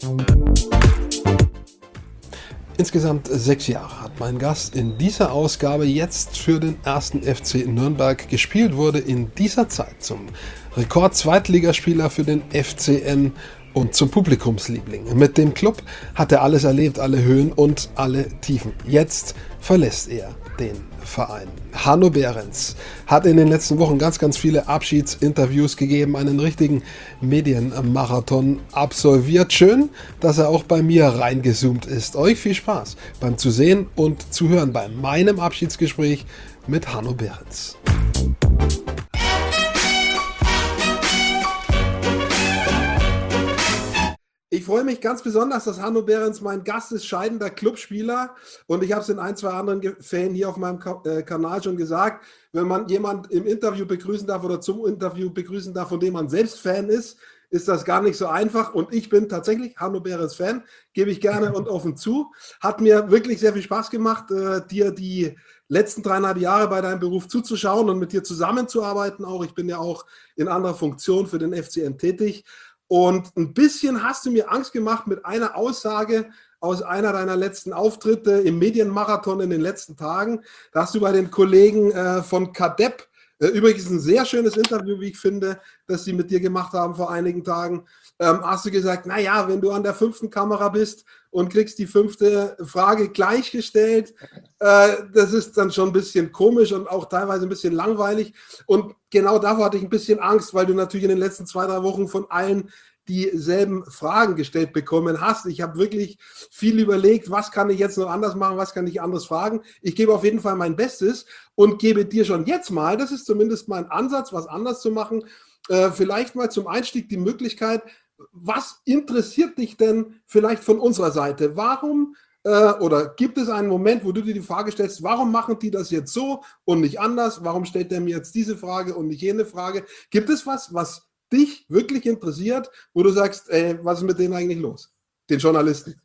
Insgesamt 6 Jahre hat mein Gast in dieser Ausgabe jetzt für den 1. FC Nürnberg gespielt, wurde in dieser Zeit zum Rekord-Zweitligaspieler für den FCN und zum Publikumsliebling. Mit dem Club hat er alles erlebt, alle Höhen und alle Tiefen. Jetzt verlässt er den Verein. Hanno Behrens hat in den letzten Wochen ganz viele Abschiedsinterviews gegeben, einen richtigen Medienmarathon absolviert. Schön, dass er auch bei mir reingezoomt ist. Euch viel Spaß beim Zusehen und Zuhören bei meinem Abschiedsgespräch mit Hanno Behrens. Ich freue mich ganz besonders, dass Hanno Behrens mein Gast ist, scheidender Clubspieler. Und ich habe es in 1, 2 anderen Fällen hier auf meinem Kanal schon gesagt, wenn man jemanden im Interview begrüßen darf oder zum Interview begrüßen darf, von dem man selbst Fan ist, ist das gar nicht so einfach. Und ich bin tatsächlich Hanno Behrens Fan, gebe ich gerne und offen zu. Hat mir wirklich sehr viel Spaß gemacht, dir die letzten 3,5 Jahre bei deinem Beruf zuzuschauen und mit dir zusammenzuarbeiten. Auch ich bin ja auch in anderer Funktion für den FCN tätig. Und ein bisschen hast du mir Angst gemacht mit einer Aussage aus einer deiner letzten Auftritte im Medienmarathon in den letzten Tagen. Da hast du bei den Kollegen von KaDeP, übrigens ein sehr schönes Interview, wie ich finde, das sie mit dir gemacht haben vor einigen Tagen, hast du gesagt, naja, wenn du an der 5. Kamera bist und kriegst die 5. Frage gleichgestellt, das ist dann schon ein bisschen komisch und auch teilweise ein bisschen langweilig. Und genau davor hatte ich ein bisschen Angst, weil du natürlich in den letzten 2, 3 Wochen von allen dieselben Fragen gestellt bekommen hast. Ich habe wirklich viel überlegt, was kann ich jetzt noch anders machen, was kann ich anders fragen. Ich gebe auf jeden Fall mein Bestes und gebe dir schon jetzt mal, das ist zumindest mein Ansatz, was anders zu machen, vielleicht mal zum Einstieg die Möglichkeit, was interessiert dich denn vielleicht von unserer Seite? Warum oder gibt es einen Moment, wo du dir die Frage stellst, warum machen die das jetzt so und nicht anders? Warum stellt der mir jetzt diese Frage und nicht jene Frage? Gibt es was dich wirklich interessiert, wo du sagst, ey, was ist mit denen eigentlich los? Den Journalisten.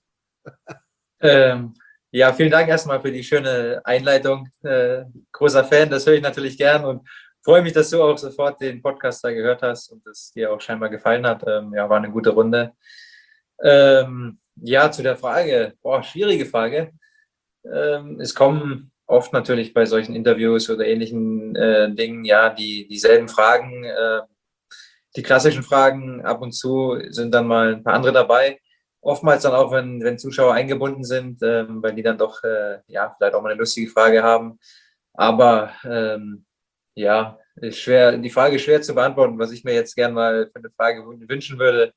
Ja, vielen Dank erstmal für die schöne Einleitung. Großer Fan, das höre ich natürlich gern und freue mich, dass du auch sofort den Podcast da gehört hast und es dir auch scheinbar gefallen hat. Ja, war eine gute Runde. Ja, zu der Frage. Schwierige Frage. Es kommen oft natürlich bei solchen Interviews oder ähnlichen Dingen ja dieselben Fragen. Die klassischen Fragen, ab und zu sind dann mal ein paar andere dabei. Oftmals dann auch, wenn Zuschauer eingebunden sind, weil die dann doch vielleicht auch mal eine lustige Frage haben. Aber ja, die Frage ist schwer zu beantworten, was ich mir jetzt gern mal für eine Frage wünschen würde.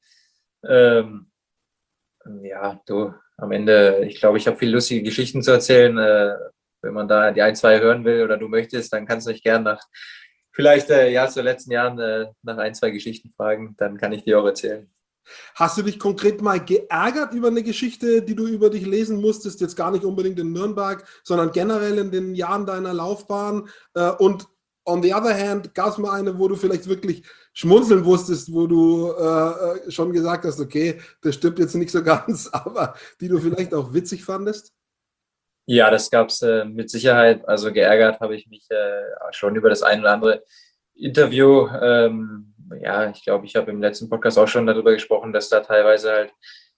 Ja, du, am Ende, ich glaube, ich habe viele lustige Geschichten zu erzählen. Wenn man da die 1, 2 hören will oder du möchtest, dann kannst du mich gern vielleicht zu den letzten Jahren nach 1, 2 Geschichten fragen, dann kann ich dir auch erzählen. Hast du dich konkret mal geärgert über eine Geschichte, die du über dich lesen musstest, jetzt gar nicht unbedingt in Nürnberg, sondern generell in den Jahren deiner Laufbahn? Und on the other hand, gab es mal eine, wo du vielleicht wirklich schmunzeln musstest, wo du schon gesagt hast, okay, das stimmt jetzt nicht so ganz, aber die du vielleicht auch witzig fandest? Ja, das gab es mit Sicherheit. Also geärgert habe ich mich schon über das ein oder andere Interview. Ich glaube, ich habe im letzten Podcast auch schon darüber gesprochen, dass da teilweise halt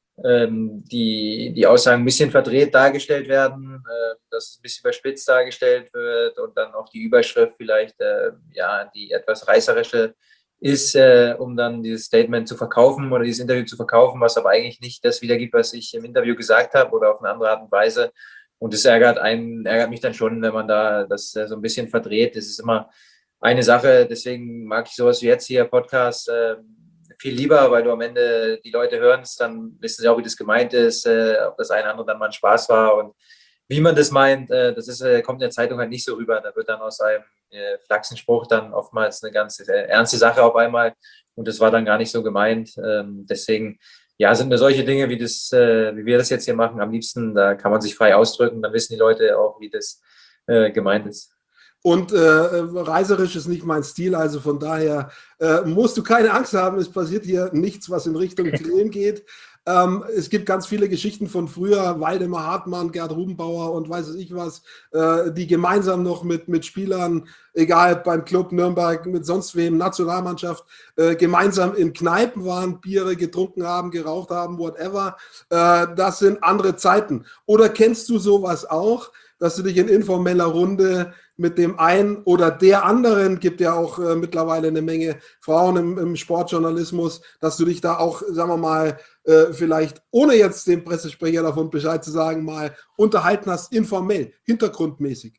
die Aussagen ein bisschen verdreht dargestellt werden, dass es ein bisschen überspitzt dargestellt wird und dann auch die Überschrift vielleicht die etwas reißerische ist, um dann dieses Statement zu verkaufen oder dieses Interview zu verkaufen, was aber eigentlich nicht das wiedergibt, was ich im Interview gesagt habe oder auf eine andere Art und Weise. Und das ärgert mich dann schon, wenn man da das so ein bisschen verdreht. Das ist immer eine Sache, deswegen mag ich sowas wie jetzt hier, Podcast, viel lieber, weil du am Ende die Leute hörst, dann wissen sie auch, wie das gemeint ist, ob das eine oder andere dann mal ein Spaß war und wie man das meint, kommt in der Zeitung halt nicht so rüber. Da wird dann aus einem Flachsenspruch dann oftmals eine ganz ernste Sache auf einmal und das war dann gar nicht so gemeint. Deswegen sind mir solche Dinge, wie wir das jetzt hier machen, am liebsten, da kann man sich frei ausdrücken, dann wissen die Leute auch, wie das gemeint ist. Und reiserisch ist nicht mein Stil, also von daher musst du keine Angst haben, es passiert hier nichts, was in Richtung Grillen geht. Es gibt ganz viele Geschichten von früher, Waldemar Hartmann, Gerd Rubenbauer und weiß ich was, die gemeinsam noch mit Spielern, egal beim Club Nürnberg, mit sonst wem, Nationalmannschaft, gemeinsam in Kneipen waren, Biere getrunken haben, geraucht haben, whatever. Das sind andere Zeiten. Oder kennst du sowas auch, dass du dich in informeller Runde mit dem einen oder der anderen, gibt ja auch mittlerweile eine Menge Frauen im Sportjournalismus, dass du dich da auch, sagen wir mal, vielleicht ohne jetzt dem Pressesprecher davon Bescheid zu sagen, mal unterhalten hast, informell, hintergrundmäßig?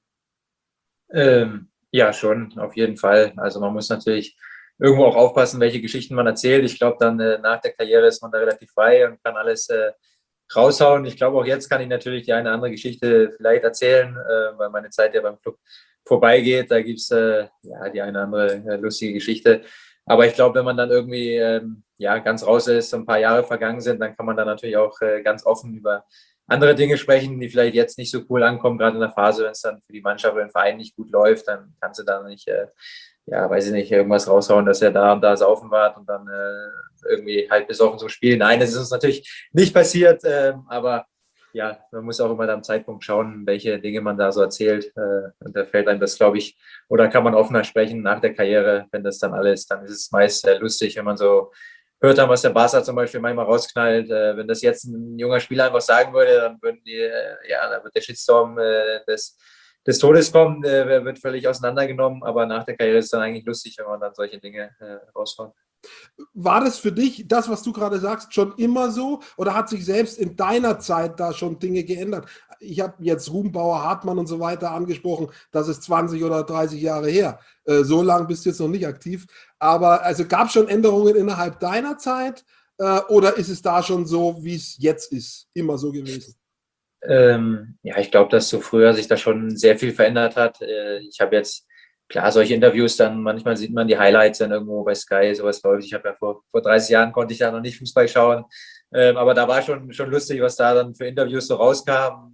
Ja, schon, auf jeden Fall. Also man muss natürlich irgendwo auch aufpassen, welche Geschichten man erzählt. Ich glaube, dann nach der Karriere ist man da relativ frei und kann alles raushauen. Ich glaube, auch jetzt kann ich natürlich die eine oder andere Geschichte vielleicht erzählen, weil meine Zeit ja beim Club vorbeigeht. Da gibt es ja die eine oder andere lustige Geschichte. Aber ich glaube, wenn man dann irgendwie ja, ganz raus ist, so ein paar Jahre vergangen sind, dann kann man da natürlich auch ganz offen über andere Dinge sprechen, die vielleicht jetzt nicht so cool ankommen, gerade in der Phase, wenn es dann für die Mannschaft oder den Verein nicht gut läuft, dann kannst du da nicht, ja, weiß ich nicht, irgendwas raushauen, dass er da und da saufen war und dann irgendwie halt besoffen zum Spiel. Nein, das ist uns natürlich nicht passiert, aber ja, man muss auch immer am Zeitpunkt schauen, welche Dinge man da so erzählt. Und da fällt einem das, glaube ich, oder kann man offener sprechen nach der Karriere, wenn das dann alles, dann ist es meist lustig, wenn man so hört haben, was der Barca zum Beispiel manchmal rausknallt. Wenn das jetzt ein junger Spieler einfach sagen würde, dann würden die, ja, dann wird der Shitstorm des Todes kommen, wird völlig auseinandergenommen. Aber nach der Karriere ist es dann eigentlich lustig, wenn man dann solche Dinge raushaut. War das für dich, das, was du gerade sagst, schon immer so? Oder hat sich selbst in deiner Zeit da schon Dinge geändert? Ich habe jetzt Rubenbauer, Hartmann und so weiter angesprochen. Das ist 20 oder 30 Jahre her. So lange bist du jetzt noch nicht aktiv. Aber also gab es schon Änderungen innerhalb deiner Zeit? Oder ist es da schon so, wie es jetzt ist, immer so gewesen? Ja, ich glaube, dass so früher sich da schon sehr viel verändert hat. Ich habe jetzt, klar, solche Interviews dann, manchmal sieht man die Highlights dann irgendwo bei Sky, sowas läuft. Ich habe ja vor 30 Jahren konnte ich ja noch nicht Fußball schauen. Aber da war schon lustig, was da dann für Interviews so rauskam.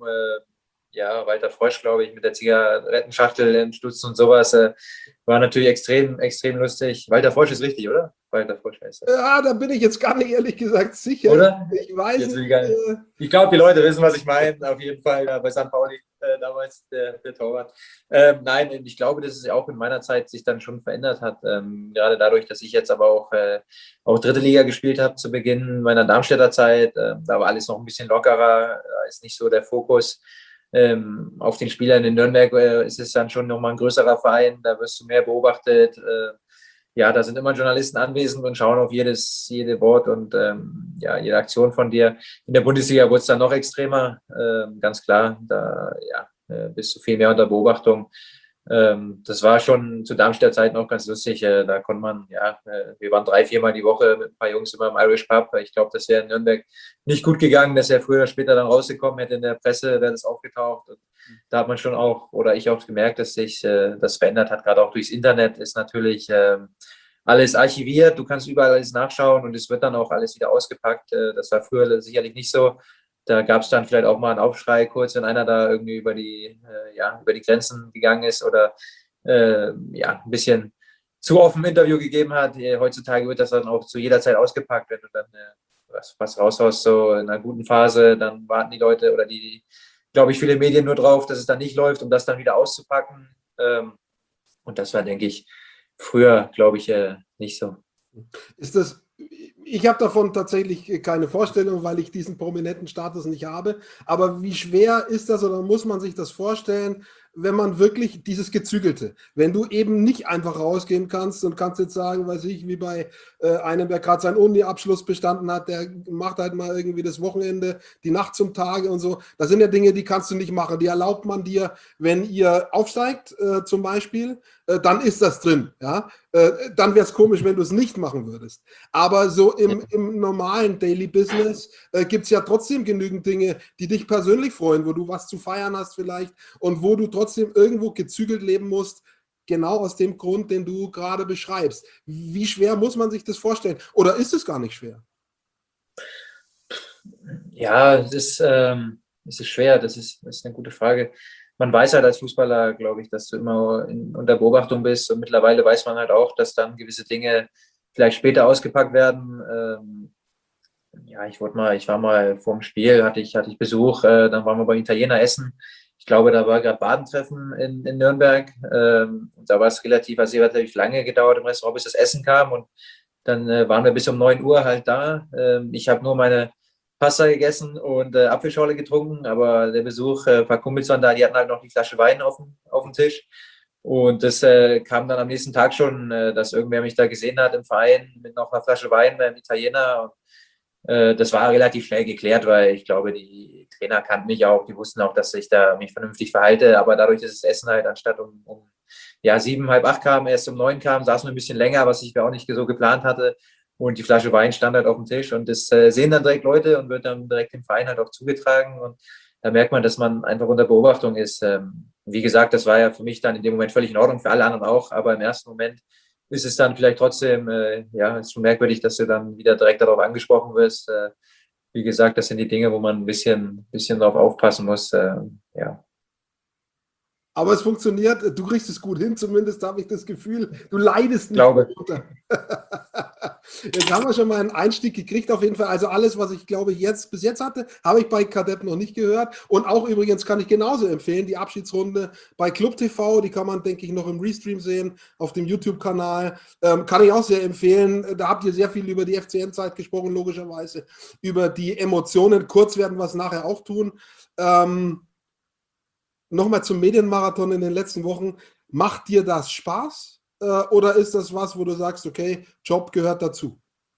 Ja, Walter Frosch, glaube ich, mit der Zigarettenschachtel im Stutzen und sowas. War natürlich extrem lustig. Walter Frosch ist richtig, oder? Walter Frosch heißt er. Ja, da bin ich jetzt gar nicht ehrlich gesagt sicher. Oder? Ich weiß Jetzt es. will ich gar nicht. Ich glaube, die Leute wissen, was ich meine. Auf jeden Fall bei St. Pauli damals der Torwart. Nein, ich glaube, dass es auch in meiner Zeit sich dann schon verändert hat. Gerade dadurch, dass ich jetzt aber auch dritte Liga gespielt habe zu Beginn meiner Darmstädter Zeit. Da war alles noch ein bisschen lockerer. Da ist nicht so der Fokus. Auf den Spielern in Nürnberg ist es dann schon nochmal ein größerer Verein. Da wirst du mehr beobachtet. Ja, da sind immer Journalisten anwesend und schauen auf jede Wort und ja, jede Aktion von dir. In der Bundesliga wurde es dann noch extremer, ganz klar. Da ja, bist du viel mehr unter Beobachtung. Das war schon zu Darmstädter Zeiten auch ganz lustig. Da konnte man, ja, wir waren 3-4 Mal die Woche mit ein paar Jungs immer im Irish Pub. Ich glaube, das wäre in Nürnberg nicht gut gegangen. Das wäre früher oder später dann rausgekommen, hätte in der Presse, wäre das aufgetaucht. Und da hat man schon auch, oder ich auch gemerkt, dass sich das verändert hat. Gerade auch durchs Internet ist natürlich alles archiviert. Du kannst überall alles nachschauen und es wird dann auch alles wieder ausgepackt. Das war früher sicherlich nicht so. Da gab es dann vielleicht auch mal einen Aufschrei kurz, wenn einer da irgendwie über die Grenzen gegangen ist oder ja, ein bisschen zu offen ein Interview gegeben hat. Heutzutage wird das dann auch zu jeder Zeit ausgepackt, wenn du dann was raushaust, so in einer guten Phase, dann warten die Leute oder glaube ich, viele Medien nur drauf, dass es dann nicht läuft, um das dann wieder auszupacken. Und das war, denke ich, früher, glaube ich, nicht so. Ist das, ich habe davon tatsächlich keine Vorstellung, weil ich diesen prominenten Status nicht habe. Aber wie schwer ist das oder muss man sich das vorstellen, wenn man wirklich dieses Gezügelte, wenn du eben nicht einfach rausgehen kannst und kannst jetzt sagen, weiß ich, wie bei einem, der gerade seinen Uni-Abschluss bestanden hat, der macht halt mal irgendwie das Wochenende, die Nacht zum Tage und so. Das sind ja Dinge, die kannst du nicht machen. Die erlaubt man dir, wenn ihr aufsteigt zum Beispiel, dann ist das drin. Ja? Dann wäre es komisch, wenn du es nicht machen würdest. Aber so im normalen Daily Business gibt es ja trotzdem genügend Dinge, die dich persönlich freuen, wo du was zu feiern hast vielleicht und wo du trotzdem irgendwo gezügelt leben musst, genau aus dem Grund, den du gerade beschreibst. Wie schwer muss man sich das vorstellen? Oder ist es gar nicht schwer? Ja, es ist schwer, das ist eine gute Frage. Man weiß halt als Fußballer, glaube ich, dass du immer unter Beobachtung bist und mittlerweile weiß man halt auch, dass dann gewisse Dinge vielleicht später ausgepackt werden. Ja, ich war mal vorm Spiel, hatte ich Besuch, dann waren wir beim Italiener essen. Ich glaube, da war gerade Badentreffen in Nürnberg. Da war es relativ lange gedauert im Restaurant, bis das Essen kam. Und dann waren wir bis um 9 Uhr halt da. Ich habe nur meine Pasta gegessen und Apfelschorle getrunken, aber der Besuch, ein paar Kumpels waren da, die hatten halt noch die Flasche Wein auf dem Tisch. Und das kam dann am nächsten Tag schon, dass irgendwer mich da gesehen hat im Verein mit noch einer Flasche Wein beim Italiener. Und das war relativ schnell geklärt, weil ich glaube, die Trainer kannten mich auch, die wussten auch, dass ich da mich vernünftig verhalte, aber dadurch, dass das Essen halt anstatt um ja, 7, halb 8 kam, erst um 9 kam, saßen wir ein bisschen länger, was ich mir auch nicht so geplant hatte. Und die Flasche Wein stand halt auf dem Tisch und das sehen dann direkt Leute und wird dann direkt dem Verein halt auch zugetragen. Und da merkt man, dass man einfach unter Beobachtung ist. Wie gesagt, das war ja für mich dann in dem Moment völlig in Ordnung, für alle anderen auch, aber im ersten Moment ist es dann vielleicht trotzdem, ja, ist schon merkwürdig, dass du dann wieder direkt darauf angesprochen wirst. Wie gesagt, das sind die Dinge, wo man ein bisschen darauf aufpassen muss. Ja. Aber es funktioniert, du kriegst es gut hin, zumindest habe ich das Gefühl, du leidest nicht Glaube. darunter. Jetzt haben wir schon mal einen Einstieg gekriegt, auf jeden Fall. Also alles, was ich glaube bis jetzt hatte, habe ich bei Kadett noch nicht gehört. Und auch übrigens kann ich genauso empfehlen, die Abschiedsrunde bei Club TV, die kann man, denke ich, noch im Restream sehen, auf dem YouTube-Kanal. Kann ich auch sehr empfehlen. Da habt ihr sehr viel über die FCN-Zeit gesprochen, logischerweise, über die Emotionen. Kurz werden wir es nachher auch tun. Nochmal zum Medienmarathon in den letzten Wochen. Macht dir das Spaß? Oder ist das was, wo du sagst, okay, Job gehört dazu?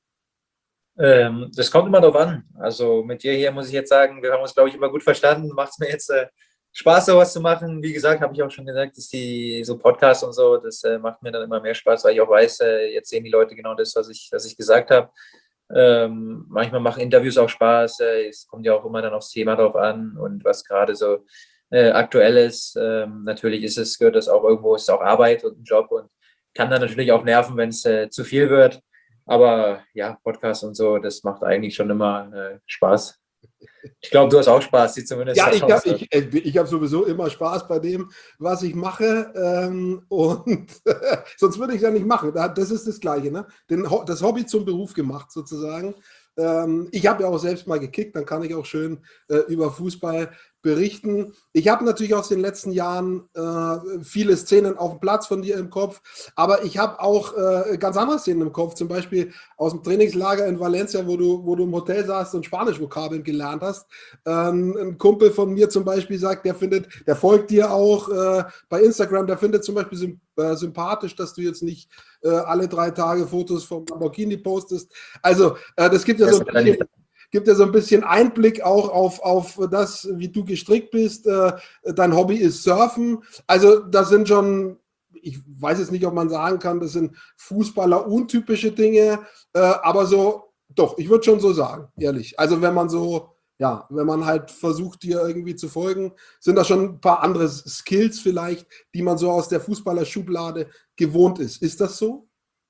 Das kommt immer darauf an. Also mit dir hier muss ich jetzt sagen, wir haben uns, glaube ich, immer gut verstanden. Macht es mir jetzt Spaß, sowas zu machen. Wie gesagt, habe ich auch schon gesagt, dass so Podcasts und so, das macht mir dann immer mehr Spaß, weil ich auch weiß, jetzt sehen die Leute genau das, was ich gesagt habe. Manchmal machen Interviews auch Spaß. Es kommt ja auch immer dann aufs Thema drauf an und was gerade so aktuell ist. Natürlich gehört das auch irgendwo, ist auch Arbeit und ein Job und kann dann natürlich auch nerven, wenn es zu viel wird. Aber ja, Podcast und so, das macht eigentlich schon immer Spaß. Ich glaube, du hast auch Spaß, sieht zumindest Ja, so aus. ich hab sowieso immer Spaß bei dem, was ich mache. Und sonst würde ich es ja nicht machen. Das ist das Gleiche, ne? Das Hobby zum Beruf gemacht, sozusagen. Ich habe ja auch selbst mal gekickt, dann kann ich auch schön über Fußball berichten. Ich habe natürlich aus den letzten Jahren viele Szenen auf dem Platz von dir im Kopf, aber ich habe auch ganz andere Szenen im Kopf, zum Beispiel aus dem Trainingslager in Valencia, wo du im Hotel saßt und Spanisch-Vokabeln gelernt hast. Ein Kumpel von mir zum Beispiel sagt, der folgt dir auch bei Instagram, der findet zum Beispiel sympathisch, dass du jetzt nicht alle 3 Tage Fotos vom Lamborghini postest. Also das gibt ja so ein bisschen Einblick auch auf das, wie du gestrickt bist. Dein Hobby ist Surfen. Also das sind schon, ich weiß jetzt nicht, ob man sagen kann, das sind Fußballer untypische Dinge, aber so, doch, ich würde schon so sagen, ehrlich. Also wenn man halt versucht, dir irgendwie zu folgen, sind da schon ein paar andere Skills vielleicht, die man so aus der Fußballerschublade gewohnt ist. Ist das so?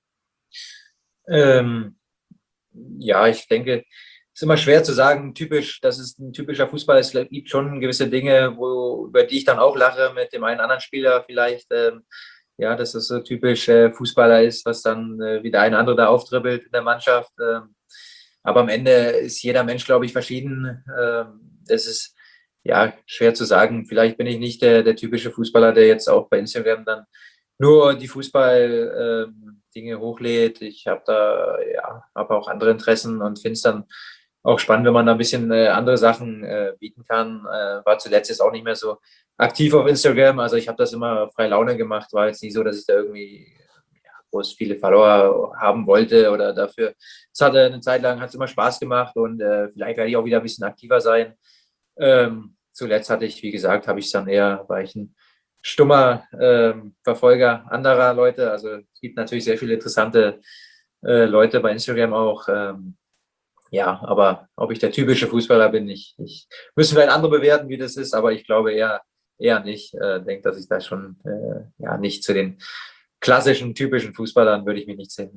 Ja, ich denke, es ist immer schwer zu sagen, das ist ein typischer Fußballer. Es gibt schon gewisse Dinge, über die ich dann auch lache mit dem einen anderen Spieler vielleicht. Ja, dass das so typisch Fußballer ist, was dann wie der eine andere da auftribbelt in der Mannschaft. Aber am Ende ist jeder Mensch, glaube ich, verschieden. Das ist ja schwer zu sagen. Vielleicht bin ich nicht der typische Fußballer, der jetzt auch bei Instagram dann nur die Fußball-Dinge hochlädt. Ich habe da habe auch andere Interessen und finde es dann auch spannend, wenn man da ein bisschen andere Sachen bieten kann. War zuletzt jetzt auch nicht mehr so aktiv auf Instagram. Also ich habe das immer frei Laune gemacht. War jetzt nicht so, dass ich da irgendwie groß viele Follower haben wollte oder dafür. Es hatte eine Zeit lang, hat es immer Spaß gemacht und vielleicht werde ich auch wieder ein bisschen aktiver sein. Zuletzt hatte ich, wie gesagt, war ich ein stummer Verfolger anderer Leute. Also es gibt natürlich sehr viele interessante Leute bei Instagram auch. Ja, aber ob ich der typische Fußballer bin, müssen vielleicht andere bewerten, wie das ist, aber ich glaube eher nicht. Denke, dass ich da schon nicht zu den klassischen, typischen Fußballern würde ich mich nicht zählen.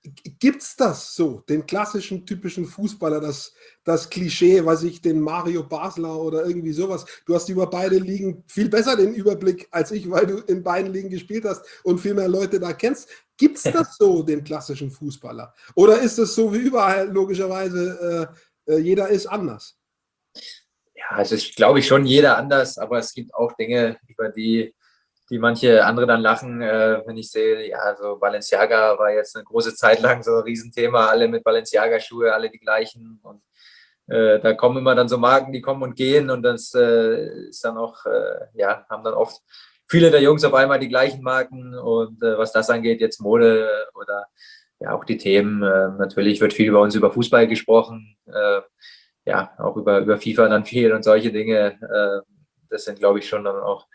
Gibt es das so, den klassischen, typischen Fußballer, das Klischee, was ich, den Mario Basler oder irgendwie sowas? Du hast über beide Ligen viel besser den Überblick als ich, weil du in beiden Ligen gespielt hast und viel mehr Leute da kennst. Gibt es das so, den klassischen Fußballer? Oder ist es so wie überall, logischerweise, jeder ist anders? Ja, es ist, glaube ich, schon jeder anders, aber es gibt auch Dinge, über die manche andere dann lachen, wenn ich sehe, ja, so Balenciaga war jetzt eine große Zeit lang so ein Riesenthema, alle mit Balenciaga-Schuhe, alle die gleichen und da kommen immer dann so Marken, die kommen und gehen und das ist dann auch, ja, haben dann oft viele der Jungs auf einmal die gleichen Marken und was das angeht, jetzt Mode oder ja auch die Themen, natürlich wird viel bei uns über Fußball gesprochen, ja, auch über FIFA dann viel und solche Dinge, das sind, glaube ich, schon dann auch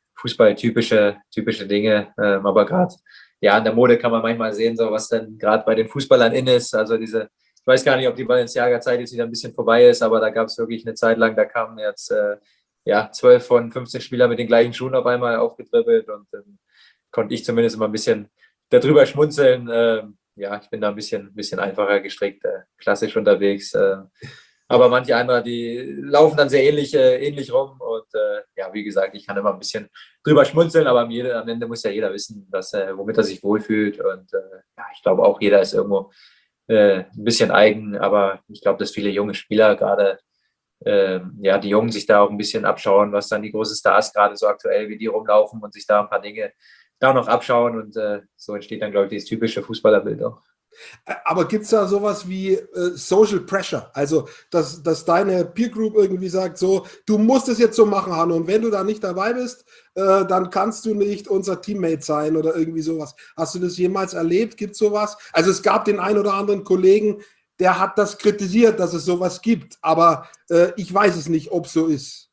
typische Dinge. Aber gerade ja, in der Mode kann man manchmal sehen, so was dann gerade bei den Fußballern in ist. Also ich weiß gar nicht, ob die Balenciaga-Zeit jetzt wieder ein bisschen vorbei ist, aber da gab es wirklich eine Zeit lang, da kamen jetzt ja 12 von 15 Spieler mit den gleichen Schuhen auf einmal aufgedribbelt und dann konnte ich zumindest immer ein bisschen darüber schmunzeln. Ja, ich bin da ein bisschen einfacher gestrickt, klassisch unterwegs. Aber manche andere, die laufen dann sehr ähnlich rum. Und ja, wie gesagt, ich kann immer ein bisschen drüber schmunzeln, aber am Ende muss ja jeder wissen, womit er sich wohlfühlt. Und ja, ich glaube auch, jeder ist irgendwo ein bisschen eigen. Aber ich glaube, dass viele junge Spieler gerade, ja, die Jungen sich da auch ein bisschen abschauen, was dann die großen Stars gerade so aktuell, wie die rumlaufen und sich da ein paar Dinge da noch abschauen. Und so entsteht dann, glaube ich, dieses typische Fußballerbild auch. Aber gibt es da sowas wie Social Pressure? Also, dass deine Peer Group irgendwie sagt, so, du musst es jetzt so machen, Hanno, und wenn du da nicht dabei bist, dann kannst du nicht unser Teammate sein oder irgendwie sowas. Hast du das jemals erlebt? Gibt es sowas? Also, es gab den einen oder anderen Kollegen, der hat das kritisiert, dass es sowas gibt, aber ich weiß es nicht, ob es so ist.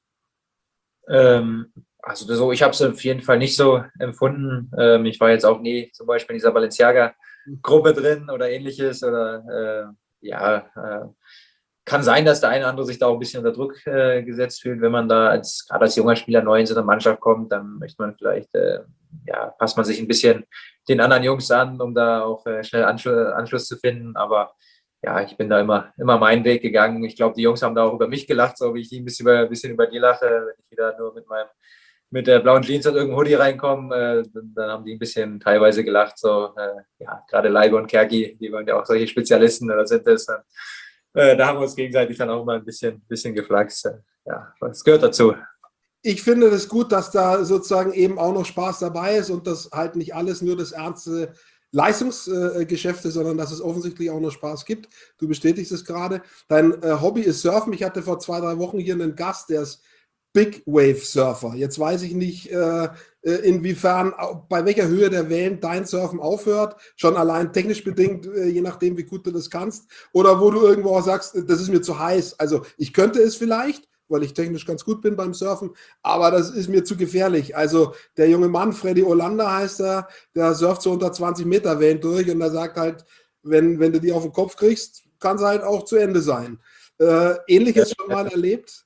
Also so, ich habe es auf jeden Fall nicht so empfunden. Ich war jetzt auch nie zum Beispiel in dieser Balenciaga-Gruppe drin oder ähnliches. Oder ja, kann sein, dass der eine oder andere sich da auch ein bisschen unter Druck gesetzt fühlt, wenn man da gerade als junger Spieler neu in so eine Mannschaft kommt, dann möchte man vielleicht, ja, passt man sich ein bisschen den anderen Jungs an, um da auch schnell Anschluss zu finden. Aber ja, ich bin da immer meinen Weg gegangen. Ich glaube, die Jungs haben da auch über mich gelacht, so wie ich ein bisschen über die lache, wenn ich wieder nur mit der blauen Jeans und irgendeinem Hoodie reinkomme, dann haben die ein bisschen teilweise gelacht. So, ja, gerade Leibe und Kerki, die waren ja auch solche Spezialisten oder sind es. Da haben wir uns gegenseitig dann auch mal ein bisschen geflaxt. Ja, das gehört dazu. Ich finde es gut, dass da sozusagen eben auch noch Spaß dabei ist und dass halt nicht alles nur das ernste Leistungsgeschäft ist, sondern dass es offensichtlich auch noch Spaß gibt. Du bestätigst es gerade. Dein Hobby ist Surfen. Ich hatte vor 2, 3 Wochen hier einen Gast, der ist Big Wave Surfer. Jetzt weiß ich nicht, inwiefern, bei welcher Höhe der Wellen dein Surfen aufhört. Schon allein technisch bedingt, je nachdem, wie gut du das kannst. Oder wo du irgendwo auch sagst, das ist mir zu heiß. Also ich könnte es vielleicht, weil ich technisch ganz gut bin beim Surfen, aber das ist mir zu gefährlich. Also der junge Mann, Freddy Olander heißt er, der surft so unter 20 Meter Wellen durch und er sagt halt, wenn du die auf den Kopf kriegst, kann es halt auch zu Ende sein. Ähnliches schon mal erlebt?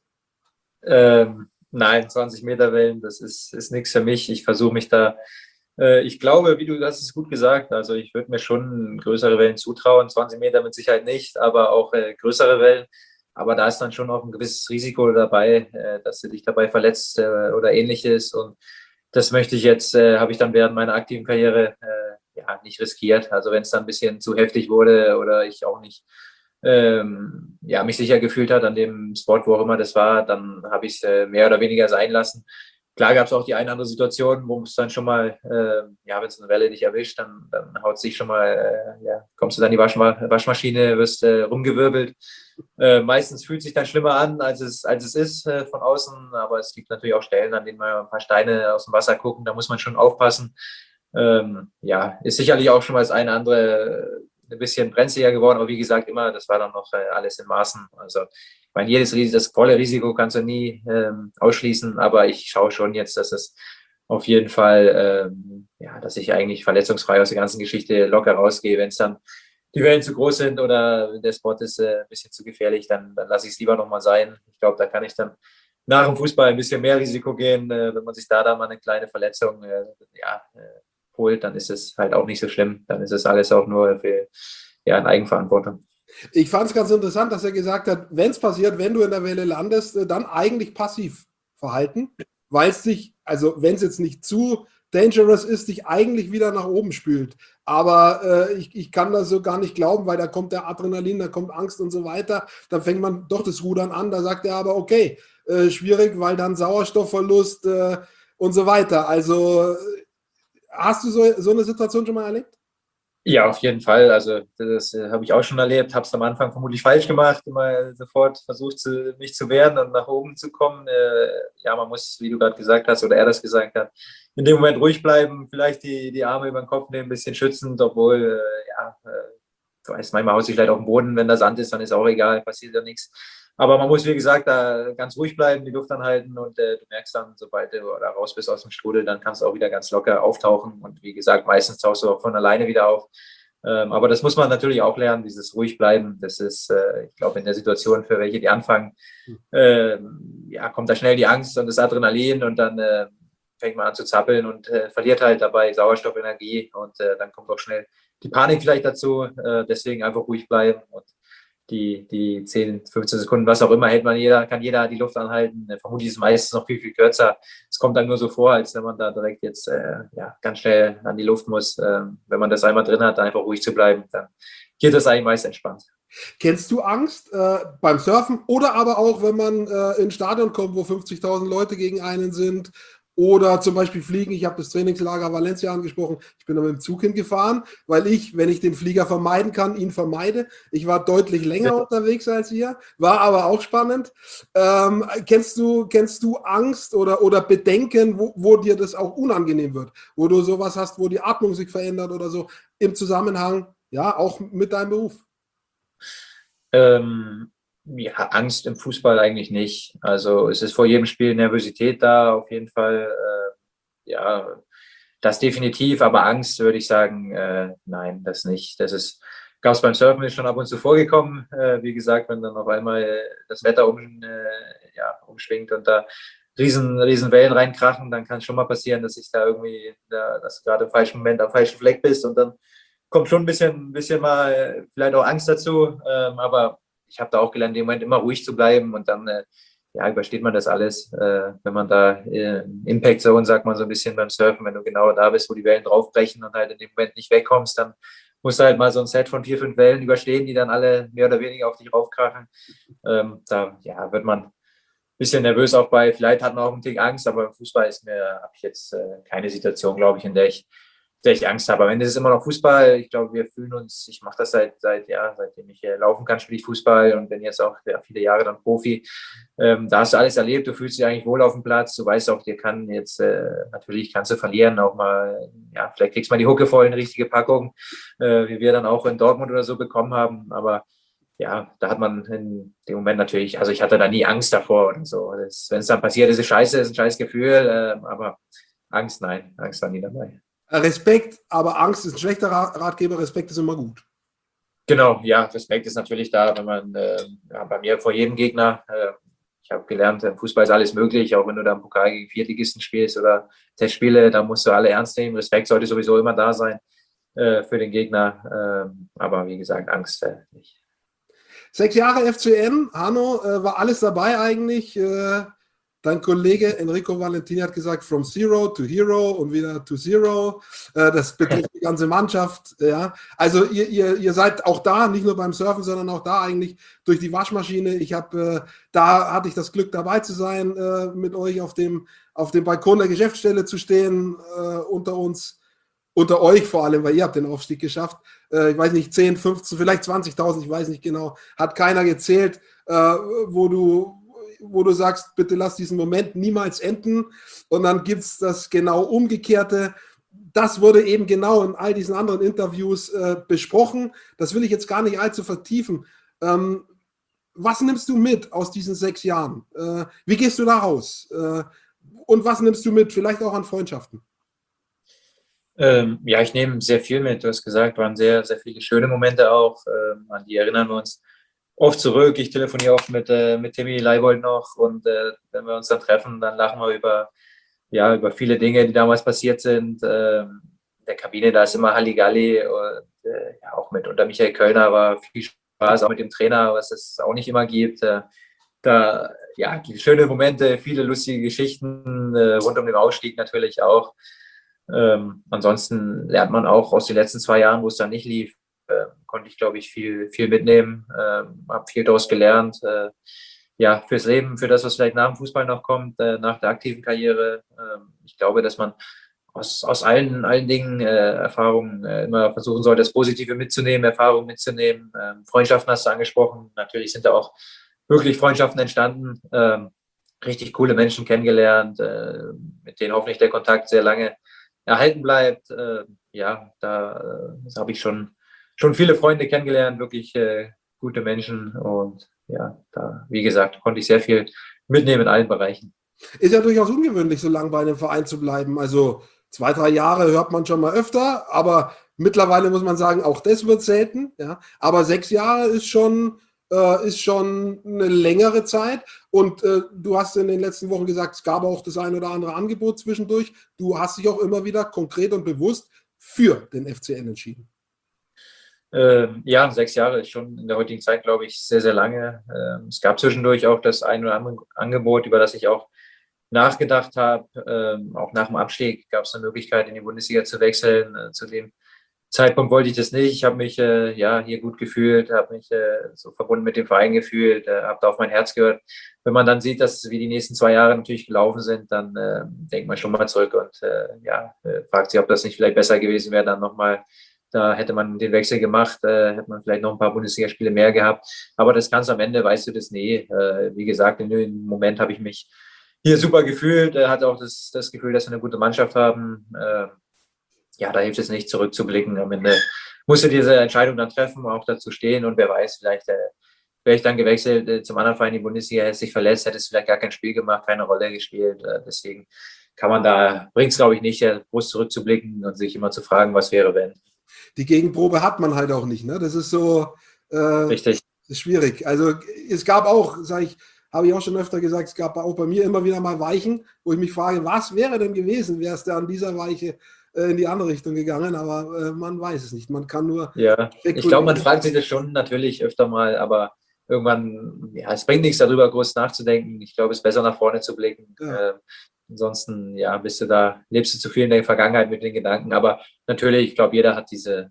Nein, 20 Meter Wellen, das ist nichts für mich. Ich versuche mich da, ich glaube, wie du hast es gut gesagt, also ich würde mir schon größere Wellen zutrauen, 20 Meter mit Sicherheit nicht, aber auch größere Wellen. Aber da ist dann schon auch ein gewisses Risiko dabei, dass du dich dabei verletzt oder ähnliches. Und das möchte ich jetzt, habe ich dann während meiner aktiven Karriere ja nicht riskiert. Also wenn es dann ein bisschen zu heftig wurde oder ich auch nicht ja, mich sicher gefühlt hat an dem Spot, wo auch immer das war, dann habe ich es mehr oder weniger sein lassen. Klar gab es auch die eine oder andere Situation, wo es dann schon mal, ja, wenn es eine Welle dich erwischt, dann haut es dich schon mal, ja, kommst du dann in die Waschmaschine, wirst rumgewirbelt. Meistens fühlt es sich dann schlimmer an, als es ist von außen, aber es gibt natürlich auch Stellen, an denen mal ein paar Steine aus dem Wasser gucken, da muss man schon aufpassen. Ja, ist sicherlich auch schon mal das eine oder andere ein bisschen brenzliger geworden, aber wie gesagt, immer, das war dann noch alles in Maßen. Also, ich meine, das volle Risiko kannst du nie ausschließen, aber ich schaue schon jetzt, dass es auf jeden Fall, ja, dass ich eigentlich verletzungsfrei aus der ganzen Geschichte locker rausgehe. Wenn es dann die Wellen zu groß sind oder der Spot ist ein bisschen zu gefährlich, dann lasse ich es lieber nochmal sein. Ich glaube, da kann ich dann nach dem Fußball ein bisschen mehr Risiko gehen, wenn man sich da dann mal eine kleine Verletzung ja, holt, dann ist es halt auch nicht so schlimm. Dann ist es alles auch nur für in Eigenverantwortung. Ich fand es ganz interessant, dass er gesagt hat, wenn es passiert, wenn du in der Welle landest, dann eigentlich passiv verhalten, weil es dich, also wenn es jetzt nicht zu dangerous ist, dich eigentlich wieder nach oben spült. Aber ich kann das so gar nicht glauben, weil da kommt der Adrenalin, da kommt Angst und so weiter. Dann fängt man doch das Rudern an. Da sagt er aber, okay, schwierig, weil dann Sauerstoffverlust und so weiter. Also hast du so eine Situation schon mal erlebt? Ja, auf jeden Fall. Also das habe ich auch schon erlebt. Habe es am Anfang vermutlich falsch gemacht, immer sofort versucht, mich zu wehren und nach oben zu kommen. Ja, man muss, wie du gerade gesagt hast, oder er das gesagt hat, in dem Moment ruhig bleiben, vielleicht die Arme über den Kopf nehmen, ein bisschen schützend, obwohl, du weißt, manchmal haut sich vielleicht auf den Boden, wenn da Sand ist, dann ist auch egal, passiert ja nichts. Aber man muss, wie gesagt, da ganz ruhig bleiben, die Luft anhalten und du merkst dann, sobald du da raus bist aus dem Strudel, dann kannst du auch wieder ganz locker auftauchen und wie gesagt, meistens tauchst du auch von alleine wieder auf. Aber das muss man natürlich auch lernen, dieses ruhig bleiben. Das ist, ich glaube, in der Situation, für welche die anfangen, kommt da schnell die Angst und das Adrenalin und dann fängt man an zu zappeln und verliert halt dabei Sauerstoffenergie und dann kommt auch schnell die Panik vielleicht dazu. Deswegen einfach ruhig bleiben und die 10, 15 Sekunden, was auch immer, kann jeder die Luft anhalten. Vermutlich ist es meistens noch viel, viel kürzer. Es kommt dann nur so vor, als wenn man da direkt jetzt ganz schnell an die Luft muss. Wenn man das einmal drin hat, einfach ruhig zu bleiben, dann geht das eigentlich meist entspannt. Kennst du Angst beim Surfen oder aber auch, wenn man in ein Stadion kommt, wo 50.000 Leute gegen einen sind? Oder zum Beispiel Fliegen. Ich habe das Trainingslager Valencia angesprochen. Ich bin da mit dem Zug hingefahren, weil ich, wenn ich den Flieger vermeiden kann, ihn vermeide. Ich war deutlich länger unterwegs als ihr, war aber auch spannend. Kennst du Angst oder Bedenken, wo dir das auch unangenehm wird? Wo du sowas hast, wo die Atmung sich verändert oder so im Zusammenhang, ja, auch mit deinem Beruf? Angst im Fußball eigentlich nicht. Also es ist vor jedem Spiel Nervosität da, auf jeden Fall. Das definitiv, aber Angst würde ich sagen, nein, das nicht. Gab es beim Surfen ist schon ab und zu vorgekommen. Wie gesagt, wenn dann auf einmal das Wetter umschwingt und da riesen Wellen reinkrachen, dann kann es schon mal passieren, dass dass du gerade im falschen Moment am falschen Fleck bist und dann kommt schon ein bisschen mal vielleicht auch Angst dazu. Aber ich habe da auch gelernt, in dem Moment immer ruhig zu bleiben und dann übersteht man das alles. Wenn man da Impact Zone, sagt man so ein bisschen beim Surfen, wenn du genau da bist, wo die Wellen draufbrechen und halt in dem Moment nicht wegkommst, dann musst du halt mal so ein Set von 4, 5 Wellen überstehen, die dann alle mehr oder weniger auf dich raufkrachen. Da wird man ein bisschen nervös auch bei. Vielleicht hat man auch einen Tick Angst, aber im Fußball habe ich jetzt keine Situation, glaube ich, in der ich Angst habe. Am Ende ist es immer noch Fußball. Ich glaube, wir fühlen uns, ich mache das seitdem ich laufen kann, spiele ich Fußball und bin jetzt auch viele Jahre dann Profi. Da hast du alles erlebt, du fühlst dich eigentlich wohl auf dem Platz, du weißt auch, natürlich kannst du verlieren, auch mal, vielleicht kriegst du mal die Hucke voll, eine richtige Packung, wie wir dann auch in Dortmund oder so bekommen haben, aber ja, da hat man in dem Moment natürlich, also ich hatte da nie Angst davor oder so. Wenn es dann passiert, ist es scheiße, ist ein scheiß Gefühl, aber Angst, nein, Angst war nie dabei. Respekt, aber Angst ist ein schlechter Ratgeber, Respekt ist immer gut. Genau, ja, Respekt ist natürlich da, wenn man bei mir vor jedem Gegner, ich habe gelernt, im Fußball ist alles möglich, auch wenn du da im Pokal gegen Viertligisten spielst oder Testspiele, da musst du alle ernst nehmen. Respekt sollte sowieso immer da sein für den Gegner, aber wie gesagt, Angst nicht. 6 Jahre FCN, Hanno, war alles dabei eigentlich. Dein Kollege Enrico Valentini hat gesagt, from zero to hero und wieder to zero. Das betrifft die ganze Mannschaft. Ja. Also ihr seid auch da, nicht nur beim Surfen, sondern auch da eigentlich durch die Waschmaschine. Da hatte ich das Glück dabei zu sein, mit euch auf dem Balkon der Geschäftsstelle zu stehen, unter uns. Unter euch vor allem, weil ihr habt den Aufstieg geschafft. Ich weiß nicht, 10, 15, vielleicht 20.000, ich weiß nicht genau. Hat keiner gezählt, wo du sagst, bitte lass diesen Moment niemals enden. Und dann gibt es das genau Umgekehrte. Das wurde eben genau in all diesen anderen Interviews besprochen. Das will ich jetzt gar nicht allzu vertiefen. Was nimmst du mit aus diesen 6 Jahren? Wie gehst du da raus? Und was nimmst du mit, vielleicht auch an Freundschaften? Ich nehme sehr viel mit. Du hast gesagt, waren sehr, sehr viele schöne Momente auch. An die erinnern wir uns oft zurück. Ich telefoniere oft mit Timmy Leibold noch und wenn wir uns dann treffen, dann lachen wir über viele Dinge, die damals passiert sind. der Kabine, da ist immer Halligalli und ja, auch mit unter Michael Kölner war viel Spaß, auch mit dem Trainer, was es auch nicht immer gibt. Da, ja, schöne Momente, viele lustige Geschichten rund um den Ausstieg natürlich auch. Ansonsten lernt man auch aus den letzten 2 Jahren, wo es dann nicht lief, konnte ich, glaube ich, viel mitnehmen, habe viel daraus gelernt. Ja, fürs Leben, für das, was vielleicht nach dem Fußball noch kommt, nach der aktiven Karriere. Ich glaube, dass man aus allen Dingen Erfahrungen immer versuchen sollte, das Positive mitzunehmen, Erfahrungen mitzunehmen. Freundschaften hast du angesprochen. Natürlich sind da auch wirklich Freundschaften entstanden. Richtig coole Menschen kennengelernt, mit denen hoffentlich der Kontakt sehr lange erhalten bleibt. Ja, da habe ich schon viele Freunde kennengelernt, wirklich gute Menschen. Und ja, da, wie gesagt, konnte ich sehr viel mitnehmen in allen Bereichen. Ist ja durchaus ungewöhnlich, so lange bei einem Verein zu bleiben. Also 2, 3 Jahre hört man schon mal öfter, aber mittlerweile muss man sagen, auch das wird selten. Ja? Aber 6 Jahre ist schon eine längere Zeit. Und du hast in den letzten Wochen gesagt, es gab auch das ein oder andere Angebot zwischendurch. Du hast dich auch immer wieder konkret und bewusst für den FCN entschieden. Ja, 6 Jahre ist schon in der heutigen Zeit, glaube ich, sehr, sehr lange. Es gab zwischendurch auch das ein oder andere Angebot, über das ich auch nachgedacht habe. Auch nach dem Abstieg gab es eine Möglichkeit, in die Bundesliga zu wechseln. Zu dem Zeitpunkt wollte ich das nicht. Ich habe mich ja hier gut gefühlt, habe mich so verbunden mit dem Verein gefühlt, habe da auf mein Herz gehört. Wenn man dann sieht, dass wie die nächsten 2 Jahre natürlich gelaufen sind, dann denkt man schon mal zurück und fragt sich, ob das nicht vielleicht besser gewesen wäre, dann nochmal. Da hätte man den Wechsel gemacht, hätte man vielleicht noch ein paar Bundesligaspiele mehr gehabt. Aber das ganz am Ende weißt du das nie. Wie gesagt, im Moment habe ich mich hier super gefühlt. Hatte auch das Gefühl, dass wir eine gute Mannschaft haben. Ja, da hilft es nicht, zurückzublicken. Am Ende musste diese Entscheidung dann treffen, auch dazu stehen. Und wer weiß, vielleicht wäre ich dann gewechselt zum anderen Verein in die Bundesliga, hätte sich verletzt, hätte es vielleicht gar kein Spiel gemacht, keine Rolle gespielt. Deswegen bringt es, glaube ich, nicht, groß zurückzublicken und sich immer zu fragen, was wäre, wenn. Die Gegenprobe hat man halt auch nicht. Ne? Das ist so Richtig. Ist schwierig. Also es gab auch, habe ich auch schon öfter gesagt, es gab auch bei mir immer wieder mal Weichen, wo ich mich frage, was wäre denn gewesen, wäre es da an dieser Weiche in die andere Richtung gegangen, aber man weiß es nicht. Man kann nur. Ja, ich glaube, man fragt sich das schon natürlich öfter mal, aber irgendwann, ja, es bringt nichts darüber, groß nachzudenken. Ich glaube, es ist besser nach vorne zu blicken. Ja. Ansonsten, ja, lebst du zu viel in der Vergangenheit mit den Gedanken. Aber natürlich, ich glaube, jeder hat diese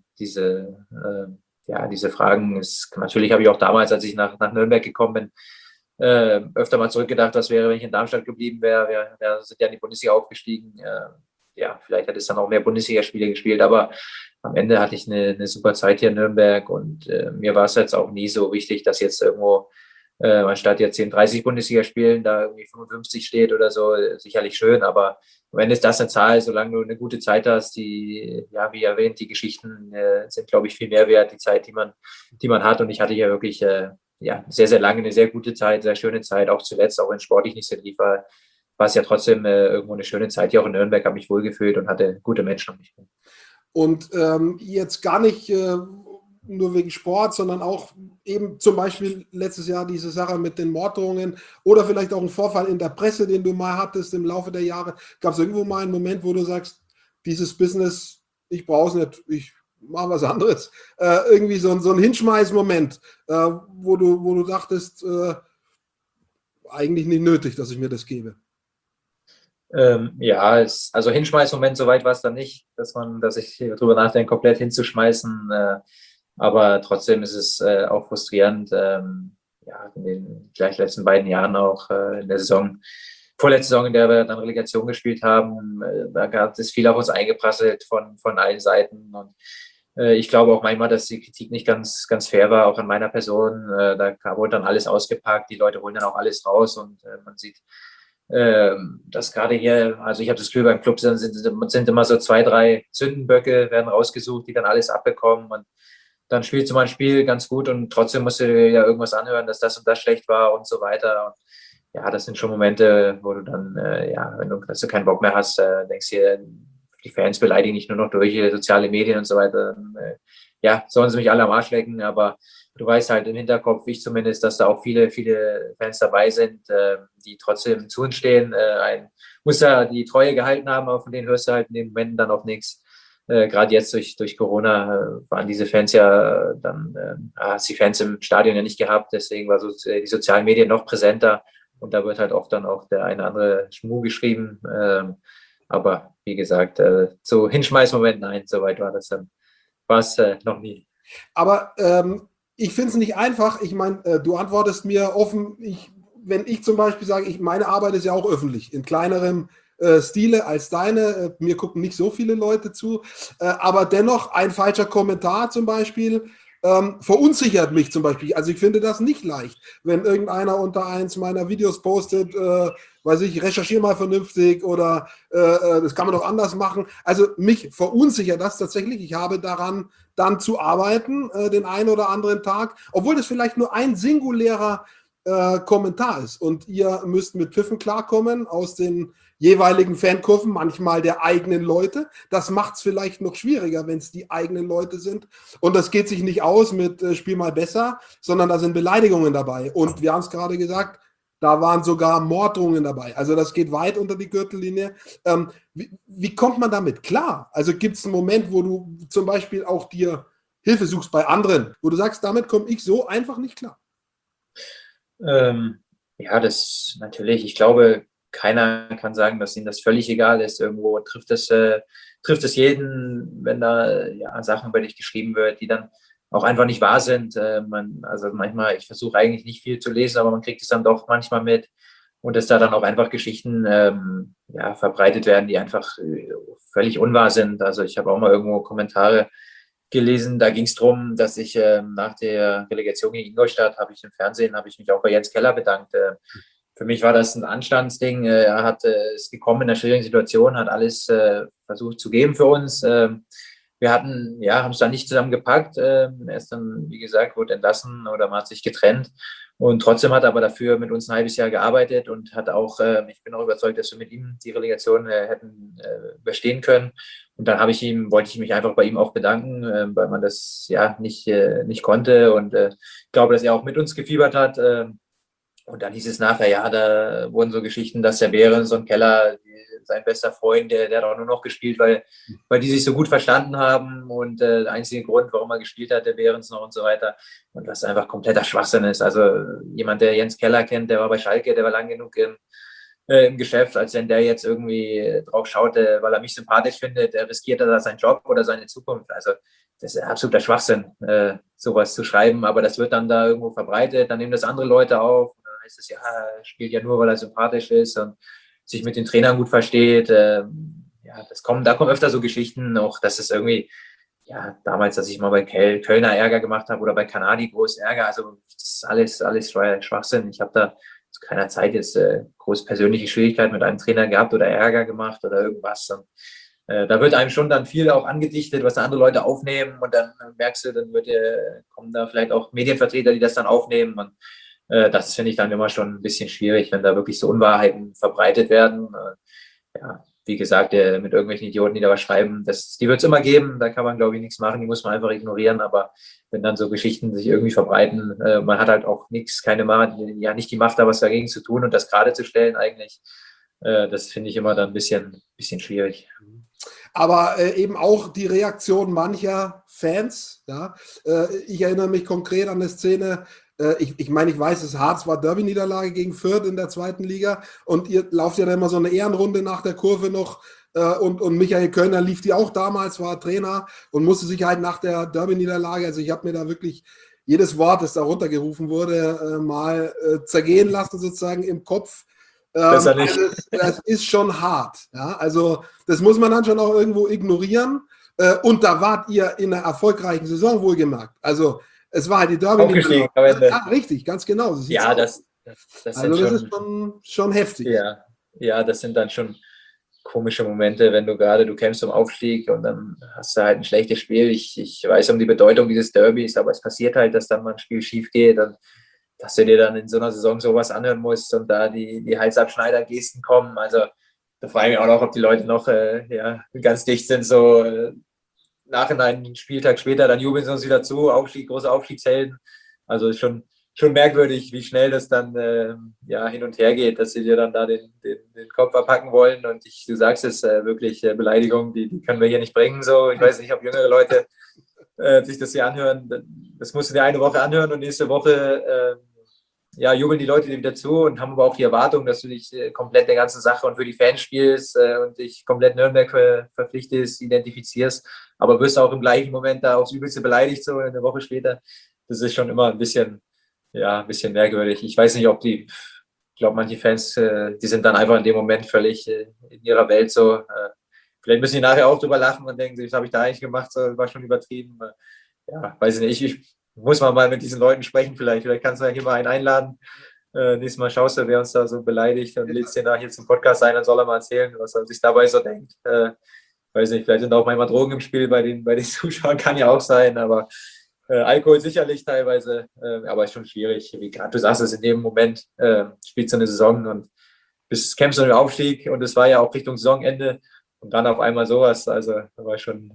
Fragen. Natürlich habe ich auch damals, als ich nach Nürnberg gekommen bin, öfter mal zurückgedacht, was wäre, wenn ich in Darmstadt geblieben wäre. Wir sind ja in die Bundesliga aufgestiegen. Ja, vielleicht hätte es dann auch mehr Bundesligaspiele gespielt, aber am Ende hatte ich eine super Zeit hier in Nürnberg und mir war es jetzt auch nie so wichtig, dass jetzt irgendwo anstatt jetzt 30 Bundesligaspielen da irgendwie 55 steht oder so, sicherlich schön, aber am Ende ist das eine Zahl, solange du eine gute Zeit hast, ja, wie erwähnt, die Geschichten sind, glaube ich, viel mehr wert, die Zeit, die man hat, und ich hatte ja wirklich sehr, sehr lange eine sehr gute Zeit, sehr schöne Zeit, auch zuletzt, auch wenn sportlich nicht so lief, war es ja trotzdem irgendwo eine schöne Zeit hier auch in Nürnberg, habe mich wohlgefühlt und hatte gute Menschen um mich. Und jetzt gar nicht nur wegen Sport, sondern auch eben zum Beispiel letztes Jahr diese Sache mit den Morddrohungen oder vielleicht auch ein Vorfall in der Presse, den du mal hattest im Laufe der Jahre. Gab es irgendwo mal einen Moment, wo du sagst, dieses Business, ich brauche es nicht, ich mache was anderes. Irgendwie so ein Hinschmeißmoment, wo du dachtest, eigentlich nicht nötig, dass ich mir das gebe. Also Hinschmeißmoment, soweit war es dann nicht, dass ich darüber nachdenke, komplett hinzuschmeißen. Aber trotzdem ist es auch frustrierend. In den gleich letzten beiden Jahren auch in der vorletzte Saison, in der wir dann Relegation gespielt haben, da gab es viel auf uns eingeprasselt von allen Seiten. Und ich glaube auch manchmal, dass die Kritik nicht ganz, ganz fair war, auch an meiner Person. Da wurde dann alles ausgepackt, die Leute holen dann auch alles raus und man sieht, dass gerade hier, also ich habe das Gefühl, beim Club sind immer so 2, 3 Sündenböcke, werden rausgesucht, die dann alles abbekommen, und dann spielst du mal ein Spiel ganz gut und trotzdem musst du dir ja irgendwas anhören, dass das und das schlecht war und so weiter. Und ja, das sind schon Momente, wo du dann, dass du keinen Bock mehr hast, denkst dir, die Fans beleidigen nicht nur noch durch soziale Medien und so weiter. Sollen sie mich alle am Arsch lecken, aber du weißt halt im Hinterkopf, ich zumindest, dass da auch viele, viele Fans dabei sind, die trotzdem zu uns stehen. Muss da die Treue gehalten haben, aber von denen hörst du halt in den Momenten dann auch nichts. gerade jetzt durch Corona waren diese Fans ja dann, hast die Fans im Stadion ja nicht gehabt, deswegen war so die sozialen Medien noch präsenter und da wird halt oft dann auch der eine andere Schmuh geschrieben. Aber wie gesagt, so Hinschmeißmoment, nein, soweit war das dann, war es noch nie. Aber ich finde es nicht einfach. Ich meine, du antwortest mir offen. Wenn ich zum Beispiel sage, meine Arbeit ist ja auch öffentlich, in kleinerem Stile als deine. Mir gucken nicht so viele Leute zu. Aber dennoch ein falscher Kommentar zum Beispiel verunsichert mich zum Beispiel. Also ich finde das nicht leicht, wenn irgendeiner unter eins meiner Videos postet, weiß ich, recherchiere mal vernünftig oder das kann man doch anders machen. Also mich verunsichert das tatsächlich. Ich habe daran dann zu arbeiten, den einen oder anderen Tag, obwohl das vielleicht nur ein singulärer Kommentar ist. Und ihr müsst mit Pfiffen klarkommen aus den jeweiligen Fankurven, manchmal der eigenen Leute. Das macht es vielleicht noch schwieriger, wenn es die eigenen Leute sind. Und das geht sich nicht aus mit Spiel mal besser, sondern da sind Beleidigungen dabei. Und wir haben es gerade gesagt, da waren sogar Morddrohungen dabei. Also das geht weit unter die Gürtellinie. Wie kommt man damit klar? Also gibt es einen Moment, wo du zum Beispiel auch dir Hilfe suchst bei anderen, wo du sagst, damit komme ich so einfach nicht klar? Ja, das natürlich. Ich glaube, keiner kann sagen, dass ihm das völlig egal ist. Irgendwo trifft es jeden, wenn da Sachen über dich geschrieben wird, die dann auch einfach nicht wahr sind. Also manchmal, ich versuche eigentlich nicht viel zu lesen, aber man kriegt es dann doch manchmal mit. Und dass da dann auch einfach Geschichten verbreitet werden, die einfach völlig unwahr sind. Also ich habe auch mal irgendwo Kommentare gelesen, da ging es darum, dass ich nach der Relegation gegen Ingolstadt habe ich mich auch bei Jens Keller bedankt. Für mich war das ein Anstandsding. Er ist gekommen in einer schwierigen Situation, hat alles versucht zu geben für uns. Wir haben es dann nicht zusammen gepackt. Er ist dann, wie gesagt, wurde entlassen oder man hat sich getrennt. Und trotzdem hat er aber dafür mit uns ein halbes Jahr gearbeitet und hat auch, ich bin auch überzeugt, dass wir mit ihm die Relegation hätten überstehen können. Und dann wollte ich mich einfach bei ihm auch bedanken, weil man das nicht konnte. Und ich glaube, dass er auch mit uns gefiebert hat. Und dann hieß es nachher, ja, da wurden so Geschichten, dass der Behrens und Keller, sein bester Freund, der hat auch nur noch gespielt, weil die sich so gut verstanden haben und der einzige Grund, warum er gespielt hat, der Behrens noch und so weiter. Und was einfach kompletter Schwachsinn ist. Also jemand, der Jens Keller kennt, der war bei Schalke, der war lang genug im Geschäft, als wenn der jetzt irgendwie drauf schaute, weil er mich sympathisch findet, riskiert er da seinen Job oder seine Zukunft. Also das ist absoluter Schwachsinn, sowas zu schreiben, aber das wird dann da irgendwo verbreitet, dann nehmen das andere Leute auf, dann heißt es, ja, er spielt ja nur, weil er sympathisch ist und sich mit den Trainern gut versteht. Da kommen öfter so Geschichten, auch dass es irgendwie, ja, damals, dass ich mal bei Kölner Ärger gemacht habe oder bei Kanadi groß Ärger, also das ist alles Schwachsinn. Ich habe da zu keiner Zeit jetzt groß persönliche Schwierigkeiten mit einem Trainer gehabt oder Ärger gemacht oder irgendwas. Und, da wird einem schon dann viel auch angedichtet, was da andere Leute aufnehmen und dann merkst du, dann kommen da vielleicht auch Medienvertreter, die das dann aufnehmen und das finde ich dann immer schon ein bisschen schwierig, wenn da wirklich so Unwahrheiten verbreitet werden. Wie gesagt, mit irgendwelchen Idioten, die da was schreiben, die wird es immer geben, da kann man, glaube ich, nichts machen, die muss man einfach ignorieren, aber wenn dann so Geschichten sich irgendwie verbreiten, man hat halt auch keine Macht, nicht die Macht, da was dagegen zu tun und das gerade zu stellen eigentlich, das finde ich immer dann ein bisschen schwierig. Aber eben auch die Reaktion mancher Fans. Ja? Ich erinnere mich konkret an eine Szene, ich meine, ich weiß, es hart, es war Derby-Niederlage gegen Fürth in der 2. Liga und ihr lauft ja dann immer so eine Ehrenrunde nach der Kurve noch und Michael Kölner lief die auch damals, war Trainer und musste sich halt nach der Derby-Niederlage, also ich habe mir da wirklich jedes Wort, das da runtergerufen wurde, mal zergehen lassen sozusagen im Kopf. Besser nicht. Das ist schon hart. Ja? Also das muss man dann schon auch irgendwo ignorieren. Und da wart ihr in einer erfolgreichen Saison wohlgemerkt. Also es war halt die Derby. Aufgestiegen am Ende. Ja, richtig, ganz genau. So ja, das ist schon heftig. Ja, das sind dann schon komische Momente, wenn du kämpfst um Aufstieg und dann hast du halt ein schlechtes Spiel. Ich weiß um die Bedeutung dieses Derbys, aber es passiert halt, dass dann mal ein Spiel schief geht und dass du dir dann in so einer Saison sowas anhören musst und da die Halsabschneider-Gesten kommen. Also da frage ich mich auch noch, ob die Leute noch ganz dicht sind, so Nachhinein, einen Spieltag später, dann jubeln sie uns wieder zu, große Aufstiegshelden. Also ist schon merkwürdig, wie schnell das dann hin und her geht, dass sie dir dann da den den Kopf abhacken wollen. Und du sagst es, wirklich Beleidigungen, die können wir hier nicht bringen. So. Ich weiß nicht, ob jüngere Leute sich das hier anhören. Das musst du dir eine Woche anhören und nächste Woche jubeln die Leute dir wieder zu und haben aber auch die Erwartung, dass du dich komplett der ganzen Sache und für die Fans spielst und dich komplett Nürnberg verpflichtest, identifizierst, aber wirst auch im gleichen Moment da aufs Übelste beleidigt, so eine Woche später. Das ist schon immer ein bisschen merkwürdig. Ich weiß nicht, ich glaube, manche Fans, die sind dann einfach in dem Moment völlig in ihrer Welt so. Vielleicht müssen die nachher auch drüber lachen und denken, das habe ich da eigentlich gemacht, so, war schon übertrieben. Weiß ich nicht. Ich muss mal mit diesen Leuten sprechen vielleicht. Vielleicht kannst du ja hier mal einen einladen. Nächstes Mal schaust du, wer uns da so beleidigt und lädst den da hier zum Podcast ein, dann soll er mal erzählen, was er sich dabei so denkt. Weiß nicht, vielleicht sind auch manchmal Drogen im Spiel bei den Zuschauern, kann ja auch sein, aber Alkohol sicherlich teilweise, aber ist schon schwierig. Wie gerade du sagst, es in dem Moment spielst du eine Saison und kämpfst du um den Aufstieg und es war ja auch Richtung Saisonende und dann auf einmal sowas. Also war schon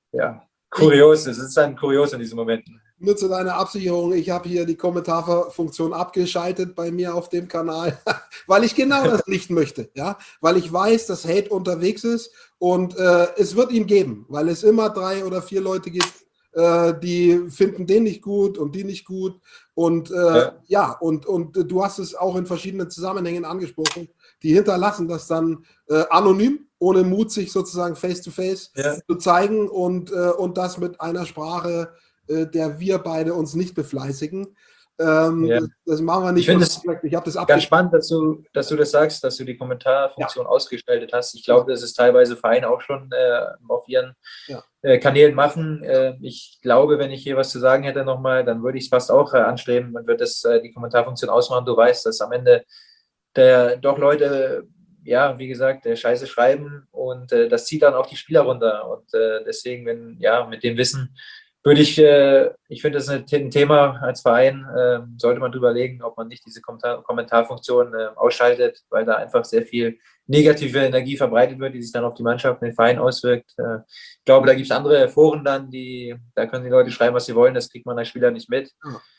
kurios. Es ist dann kurios in diesen Momenten. Nur zu deiner Absicherung, ich habe hier die Kommentarfunktion abgeschaltet bei mir auf dem Kanal, weil ich genau das nicht möchte, ja, weil ich weiß, dass Hate unterwegs ist und es wird ihn geben, weil es immer 3 oder 4 Leute gibt, die finden den nicht gut und die nicht gut und und du hast es auch in verschiedenen Zusammenhängen angesprochen, die hinterlassen das dann anonym, ohne Mut, sich sozusagen face-to-face zu zeigen und das mit einer Sprache, der wir beide uns nicht befleißigen. Das machen wir nicht. Ich finde es ganz spannend, dass du das sagst, dass du die Kommentarfunktion ausgestellt hast. Ich glaube, das ist teilweise Vereine auch schon auf ihren Kanälen machen. Ich glaube, wenn ich hier was zu sagen hätte nochmal, dann würde ich es fast auch anstreben. Man wird die Kommentarfunktion ausmachen. Du weißt, dass am Ende doch Leute, wie gesagt, Scheiße schreiben und das zieht dann auch die Spieler runter. Und deswegen, mit dem Wissen würde ich finde, das ist ein Thema als Verein, sollte man drüber legen, ob man nicht diese Kommentarfunktion ausschaltet, weil da einfach sehr viel negative Energie verbreitet wird, die sich dann auf die Mannschaft und den Verein auswirkt. Ich glaube, da gibt es andere Foren dann, da können die Leute schreiben, was sie wollen, das kriegt man als Spieler nicht mit.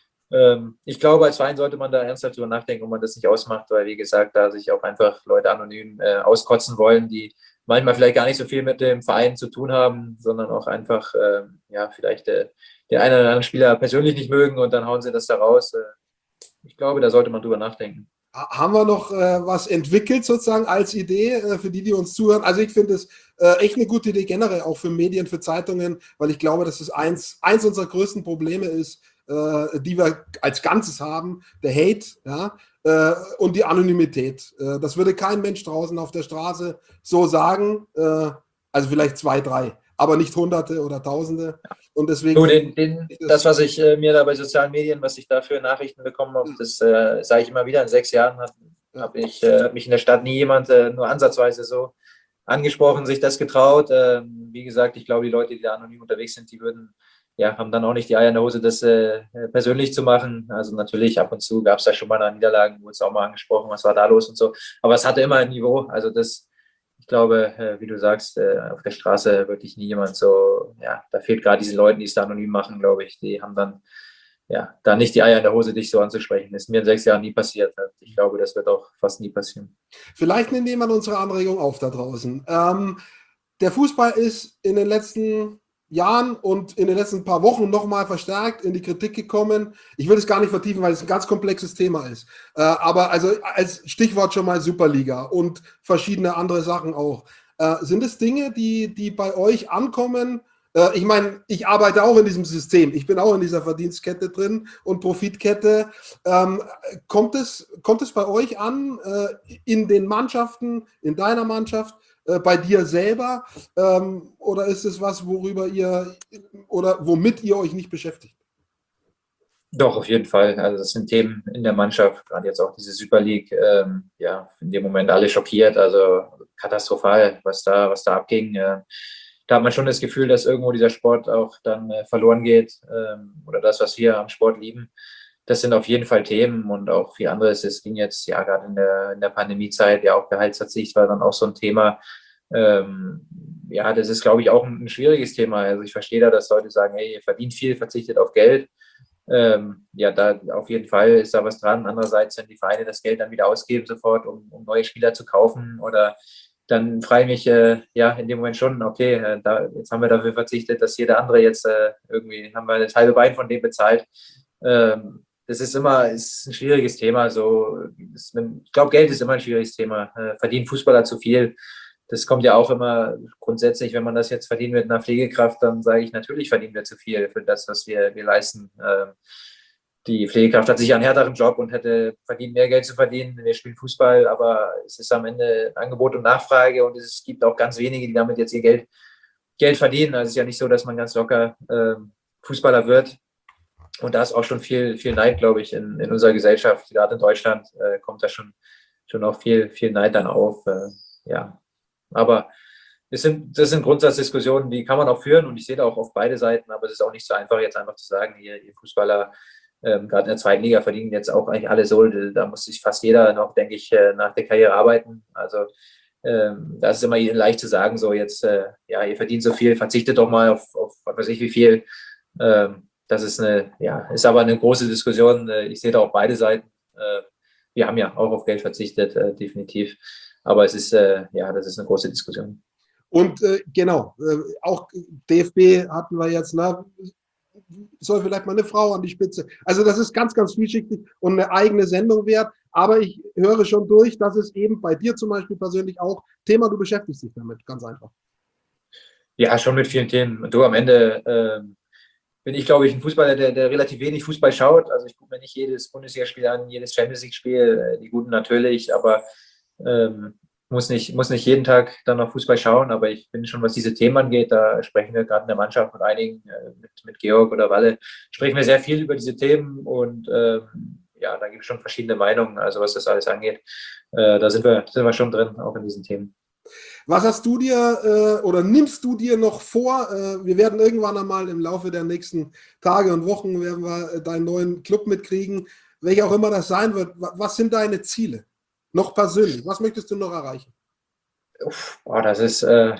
Ich glaube, als Verein sollte man da ernsthaft drüber nachdenken, ob man das nicht ausmacht, weil, wie gesagt, da sich auch einfach Leute anonym auskotzen wollen, die manchmal vielleicht gar nicht so viel mit dem Verein zu tun haben, sondern auch einfach, vielleicht den einen oder anderen Spieler persönlich nicht mögen und dann hauen sie das da raus. Ich glaube, da sollte man drüber nachdenken. Haben wir noch was entwickelt sozusagen als Idee für die uns zuhören? Also ich finde es echt eine gute Idee generell auch für Medien, für Zeitungen, weil ich glaube, dass es eins unserer größten Probleme ist, die wir als Ganzes haben, der Hate, und die Anonymität. Das würde kein Mensch draußen auf der Straße so sagen, also vielleicht 2, 3, aber nicht Hunderte oder Tausende. Und deswegen. Das, was ich mir da bei sozialen Medien, was ich da für Nachrichten bekommen habe, das sage ich immer wieder, in 6 Jahren hat mich in der Stadt nie jemand nur ansatzweise so angesprochen, sich das getraut. Wie gesagt, ich glaube, die Leute, die da anonym unterwegs sind, die haben dann auch nicht die Eier in der Hose, das persönlich zu machen. Also natürlich, ab und zu gab es da schon mal Niederlagen, wurde es auch mal angesprochen, was war da los und so. Aber es hatte immer ein Niveau. Also ich glaube, wie du sagst, auf der Straße wirklich nie jemand so, da fehlt gerade diesen Leuten, die es da anonym machen, glaube ich. Die haben dann, da nicht die Eier in der Hose, dich so anzusprechen. Das ist mir in 6 Jahren nie passiert. Ich glaube, das wird auch fast nie passieren. Vielleicht nimmt jemand unsere Anregung auf da draußen. Der Fußball ist in den letzten Jahren und in den letzten paar Wochen nochmal verstärkt in die Kritik gekommen. Ich will es gar nicht vertiefen, weil es ein ganz komplexes Thema ist. Aber also als Stichwort schon mal Superliga und verschiedene andere Sachen auch. Sind es Dinge, die bei euch ankommen? Ich meine, ich arbeite auch in diesem System. Ich bin auch in dieser Verdienstkette drin und Profitkette. Kommt es bei euch an, in den Mannschaften, in deiner Mannschaft, bei dir selber, oder ist es was, womit ihr euch nicht beschäftigt? Doch, auf jeden Fall. Also das sind Themen in der Mannschaft, gerade jetzt auch diese Super League, in dem Moment alle schockiert, also katastrophal, was da abging. Da hat man schon das Gefühl, dass irgendwo dieser Sport auch dann verloren geht, oder das, was wir am Sport lieben. Das sind auf jeden Fall Themen und auch viel anderes. Es ging jetzt gerade in der Pandemiezeit, auch Gehaltsverzicht war dann auch so ein Thema. Das ist, glaube ich, auch ein schwieriges Thema. Also ich verstehe da, dass Leute sagen, hey, ihr verdient viel, verzichtet auf Geld. Ja, da auf jeden Fall ist da was dran. Andererseits, wenn die Vereine das Geld dann wieder ausgeben sofort, um neue Spieler zu kaufen, oder dann frage ich mich ja in dem Moment schon, okay, jetzt haben wir dafür verzichtet, dass jeder andere jetzt irgendwie, haben wir das halbe Bein von dem bezahlt. Das ist ein schwieriges Thema. Ich glaube, Geld ist immer ein schwieriges Thema. Verdienen Fußballer zu viel? Das kommt ja auch immer grundsätzlich, wenn man das jetzt verdient mit einer Pflegekraft, dann sage ich, natürlich verdienen wir zu viel für das, was wir leisten. Die Pflegekraft hat sicher einen härteren Job und hätte verdient, mehr Geld zu verdienen. Wir spielen Fußball, aber es ist am Ende Angebot und Nachfrage, und es gibt auch ganz wenige, die damit jetzt ihr Geld verdienen. Also es ist ja nicht so, dass man ganz locker Fußballer wird. Und da ist auch schon viel Neid, glaube ich, in unserer Gesellschaft. Gerade in Deutschland kommt da schon auch viel Neid dann auf. Ja, aber das sind Grundsatzdiskussionen, die kann man auch führen, und ich sehe da auch auf beide Seiten, aber es ist auch nicht so einfach, jetzt einfach zu sagen, ihr Fußballer, gerade in der zweiten Liga, verdienen jetzt auch eigentlich alle so. Da muss sich fast jeder noch, denke ich, nach der Karriere arbeiten. Also da ist es immer leicht zu sagen, so jetzt, ja, ihr verdient so viel, verzichtet doch mal auf was weiß ich wie viel. Das ist ist aber eine große Diskussion. Ich sehe da auch beide Seiten. Wir haben ja auch auf Geld verzichtet, definitiv. Aber das ist eine große Diskussion. Und genau, auch DFB hatten wir jetzt, soll vielleicht mal eine Frau an die Spitze. Also das ist ganz, ganz vielschichtig und eine eigene Sendung wert. Aber ich höre schon durch, dass es eben bei dir zum Beispiel persönlich auch Thema, du beschäftigst dich damit, ganz einfach. Ja, schon mit vielen Themen. Du, am Ende bin ich, glaube ich, ein Fußballer, der relativ wenig Fußball schaut. Also ich gucke mir nicht jedes Bundesligaspiel an, jedes Champions League-Spiel, die guten natürlich, aber muss nicht jeden Tag dann noch Fußball schauen. Aber ich bin schon, was diese Themen angeht, da sprechen wir gerade in der Mannschaft mit einigen, mit Georg oder Walle, sprechen wir sehr viel über diese Themen, und ja, da gibt es schon verschiedene Meinungen, also was das alles angeht. Da sind wir schon drin, auch in diesen Themen. Was hast du dir oder nimmst du dir noch vor? Wir werden irgendwann einmal im Laufe der nächsten Tage und Wochen werden wir deinen neuen Club mitkriegen, welcher auch immer das sein wird. Was sind deine Ziele? Noch persönlich, was möchtest du noch erreichen? Das ist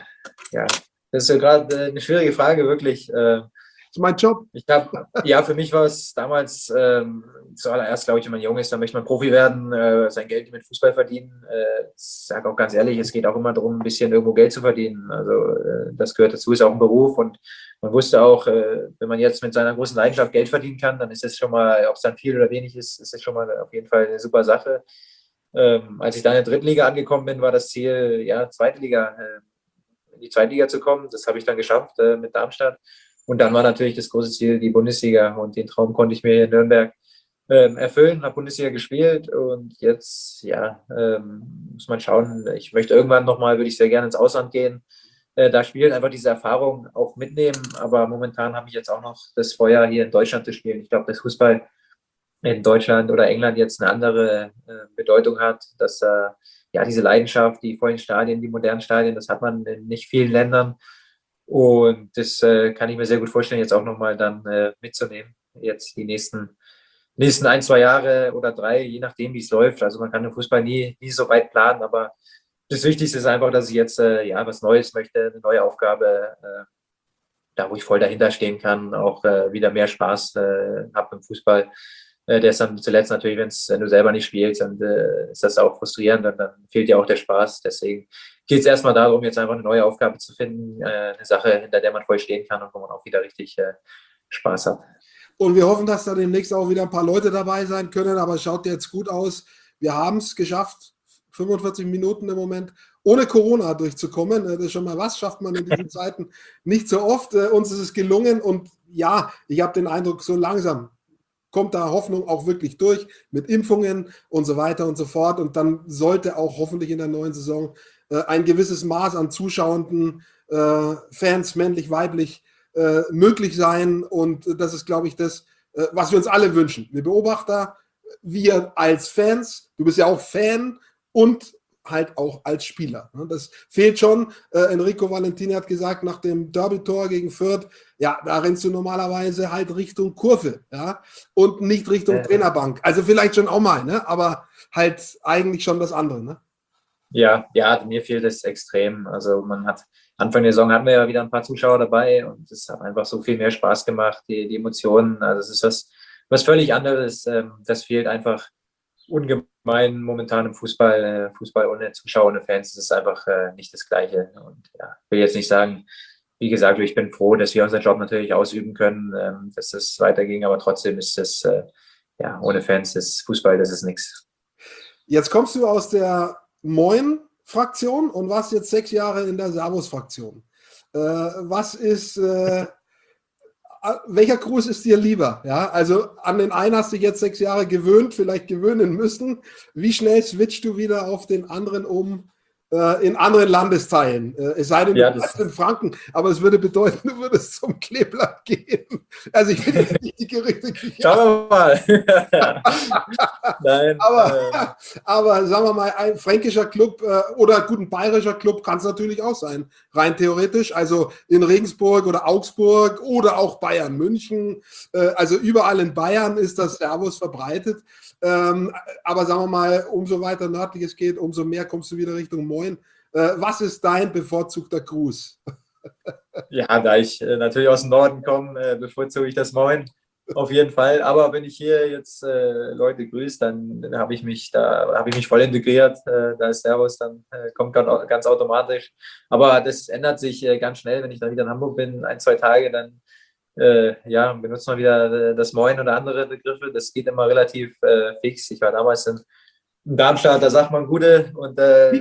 gerade eine schwierige Frage, wirklich. Das ist mein Job. Für mich war es damals zuallererst, glaube ich, wenn man jung ist, dann möchte man Profi werden, sein Geld mit Fußball verdienen. Ich sage auch ganz ehrlich, es geht auch immer darum, ein bisschen irgendwo Geld zu verdienen. Also das gehört dazu, ist auch ein Beruf, und man wusste auch, wenn man jetzt mit seiner großen Leidenschaft Geld verdienen kann, dann ist es schon mal, ob es dann viel oder wenig ist es schon mal auf jeden Fall eine super Sache. Als ich dann in der dritten Liga angekommen bin, war das Ziel, ja, in die zweite Liga zu kommen. Das habe ich dann geschafft mit Darmstadt. Und dann war natürlich das große Ziel die Bundesliga, und den Traum konnte ich mir hier in Nürnberg erfüllen, habe Bundesliga gespielt, und jetzt, muss man schauen. Ich möchte irgendwann nochmal, würde ich sehr gerne ins Ausland gehen, da spielen, einfach diese Erfahrung auch mitnehmen, aber momentan habe ich jetzt auch noch das Feuer, hier in Deutschland zu spielen. Ich glaube, dass Fußball in Deutschland oder England jetzt eine andere Bedeutung hat, dass diese Leidenschaft, die vollen Stadien, die modernen Stadien, das hat man in nicht vielen Ländern, und das kann ich mir sehr gut vorstellen, jetzt auch nochmal dann mitzunehmen, jetzt die nächsten 1, 2 Jahre oder 3, je nachdem, wie es läuft. Also man kann im Fußball nie so weit planen, aber das Wichtigste ist einfach, dass ich jetzt was Neues möchte, eine neue Aufgabe, da wo ich voll dahinter stehen kann, auch wieder mehr Spaß habe im Fußball. Der ist dann zuletzt natürlich, wenn du selber nicht spielst, dann ist das auch frustrierend, und dann fehlt dir auch der Spaß. Deswegen geht es erstmal darum, jetzt einfach eine neue Aufgabe zu finden, eine Sache, hinter der man voll stehen kann und wo man auch wieder richtig Spaß hat. Und wir hoffen, dass da demnächst auch wieder ein paar Leute dabei sein können, aber es schaut jetzt gut aus. Wir haben es geschafft, 45 Minuten im Moment ohne Corona durchzukommen. Das ist schon mal was, schafft man in diesen Zeiten nicht so oft. Uns ist es gelungen, und ja, ich habe den Eindruck, so langsam kommt da Hoffnung auch wirklich durch mit Impfungen und so weiter und so fort. Und dann sollte auch hoffentlich in der neuen Saison ein gewisses Maß an zuschauenden Fans, männlich, weiblich, möglich sein. Und das ist, glaube ich, das, was wir uns alle wünschen. Wir Beobachter, wir als Fans, du bist ja auch Fan und halt auch als Spieler. Das fehlt schon. Enrico Valentini hat gesagt, nach dem Derby-Tor gegen Fürth, ja, da rennst du normalerweise halt Richtung Kurve, ja, und nicht Richtung Trainerbank. Also vielleicht schon auch mal, ne? Aber halt eigentlich schon das andere, ne? Ja, mir fehlt es extrem. Also Anfang der Saison hatten wir ja wieder ein paar Zuschauer dabei, und es hat einfach so viel mehr Spaß gemacht, die Emotionen. Also es ist was völlig anderes. Das fehlt einfach ungemein momentan im Fußball. Fußball ohne Zuschauer, ohne Fans, das ist einfach nicht das Gleiche. Und ja, will jetzt nicht sagen, wie gesagt, ich bin froh, dass wir unseren Job natürlich ausüben können, dass das weiterging, aber trotzdem ist das, ja, ohne Fans, das Fußball, das ist nichts. Jetzt kommst du aus der Moin-Fraktion und warst jetzt 6 Jahre in der Servus-Fraktion. Welcher Gruß ist dir lieber? Ja, also an den einen hast du dich jetzt 6 Jahre gewöhnt, vielleicht gewöhnen müssen. Wie schnell switchst du wieder auf den anderen um in anderen Landesteilen? Es sei denn, du bleibst in Franken, aber es würde bedeuten, du würdest zum Kleeblatt gehen. Also ich finde das nicht die Gerüchte. Schauen wir mal. Nein, aber sagen wir mal, ein fränkischer Club oder gut, ein bayerischer Club kann es natürlich auch sein, rein theoretisch. Also in Regensburg oder Augsburg oder auch Bayern München. Also überall in Bayern ist das Servus verbreitet. Aber sagen wir mal, umso weiter nördlich es geht, umso mehr kommst du wieder Richtung Moin. Was ist dein bevorzugter Gruß? Ja, da ich natürlich aus dem Norden komme, bevorzuge ich das Moin. Auf jeden Fall. Aber wenn ich hier jetzt Leute grüße, dann habe ich mich voll integriert. Da ist Servus, dann kommt ganz automatisch. Aber das ändert sich ganz schnell, wenn ich dann wieder in Hamburg bin, 1, 2 Tage, dann benutzt man wieder das Moin oder andere Begriffe. Das geht immer relativ fix. Ich war damals in Darmstadt, da sagt man Gute und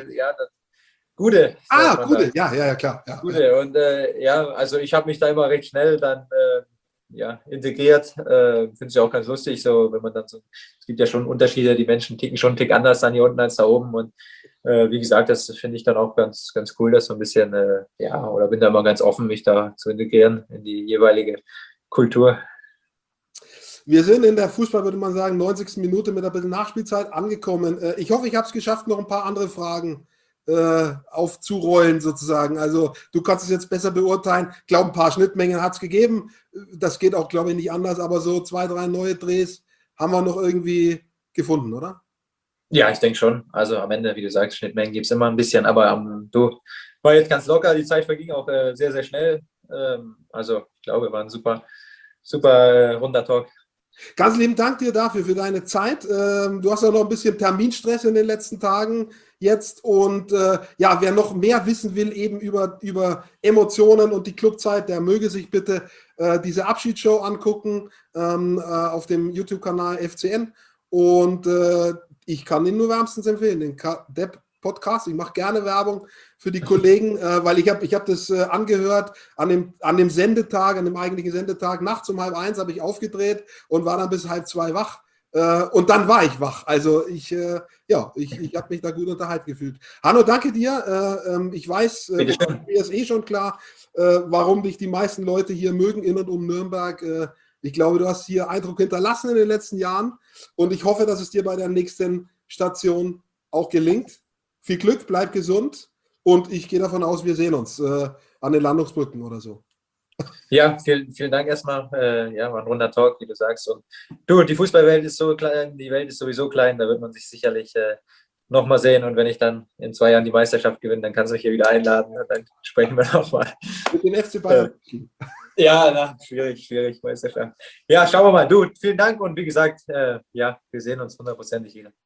Gute. Gute, ja, klar. Ja, Gute. Und also ich habe mich da immer recht schnell dann integriert. Finde es ja auch ganz lustig, so wenn man dann so, es gibt ja schon Unterschiede, die Menschen ticken schon einen Tick anders dann hier unten als da oben. Und wie gesagt, das finde ich dann auch ganz, ganz cool, dass so ein bisschen, oder bin da immer ganz offen, mich da zu integrieren in die jeweilige Kultur. Wir sind in der Fußball, würde man sagen, 90. Minute mit ein bisschen Nachspielzeit angekommen. Ich hoffe, ich habe es geschafft, noch ein paar andere Fragen aufzurollen sozusagen. Also du kannst es jetzt besser beurteilen. Ich glaube, ein paar Schnittmengen hat es gegeben. Das geht auch, glaube ich, nicht anders. Aber so 2, 3 neue Drehs haben wir noch irgendwie gefunden, oder? Ja, ich denke schon. Also am Ende, wie du sagst, Schnittmengen gibt es immer ein bisschen. Aber du war jetzt ganz locker. Die Zeit verging auch sehr, sehr schnell. Also ich glaube, war ein super, super runder Talk. Ganz lieben Dank dir dafür, für deine Zeit. Du hast ja noch ein bisschen Terminstress in den letzten Tagen jetzt. Und wer noch mehr wissen will, eben über Emotionen und die Clubzeit, der möge sich bitte diese Abschiedsshow angucken auf dem YouTube-Kanal FCN. Und ich kann ihn nur wärmstens empfehlen, den Depp-Podcast. Ich mache gerne Werbung für die Kollegen, weil ich hab das angehört an dem Sendetag, an dem eigentlichen Sendetag. Nachts um 12:30 habe ich aufgedreht und war dann bis 1:30 wach. Und dann war ich wach. Also ich habe mich da gut unterhalten gefühlt. Hanno, danke dir. Ich weiß, mir ist schon klar, warum dich die meisten Leute hier mögen in und um Nürnberg. Ich glaube, du hast hier Eindruck hinterlassen in den letzten Jahren und ich hoffe, dass es dir bei der nächsten Station auch gelingt. Viel Glück, bleib gesund und ich gehe davon aus, wir sehen uns an den Landungsbrücken oder so. Ja, vielen Dank erstmal. War ein runder Talk, wie du sagst. Und du, die Fußballwelt ist so klein, die Welt ist sowieso klein, da wird man sich sicherlich nochmal sehen. Und wenn ich dann in 2 Jahren die Meisterschaft gewinne, dann kannst du mich hier wieder einladen und dann sprechen wir nochmal. Mit den FC Bayern. Schwierig, Meisterschaft. Ja, schauen wir mal. Du, vielen Dank und wie gesagt, wir sehen uns 100%ig wieder.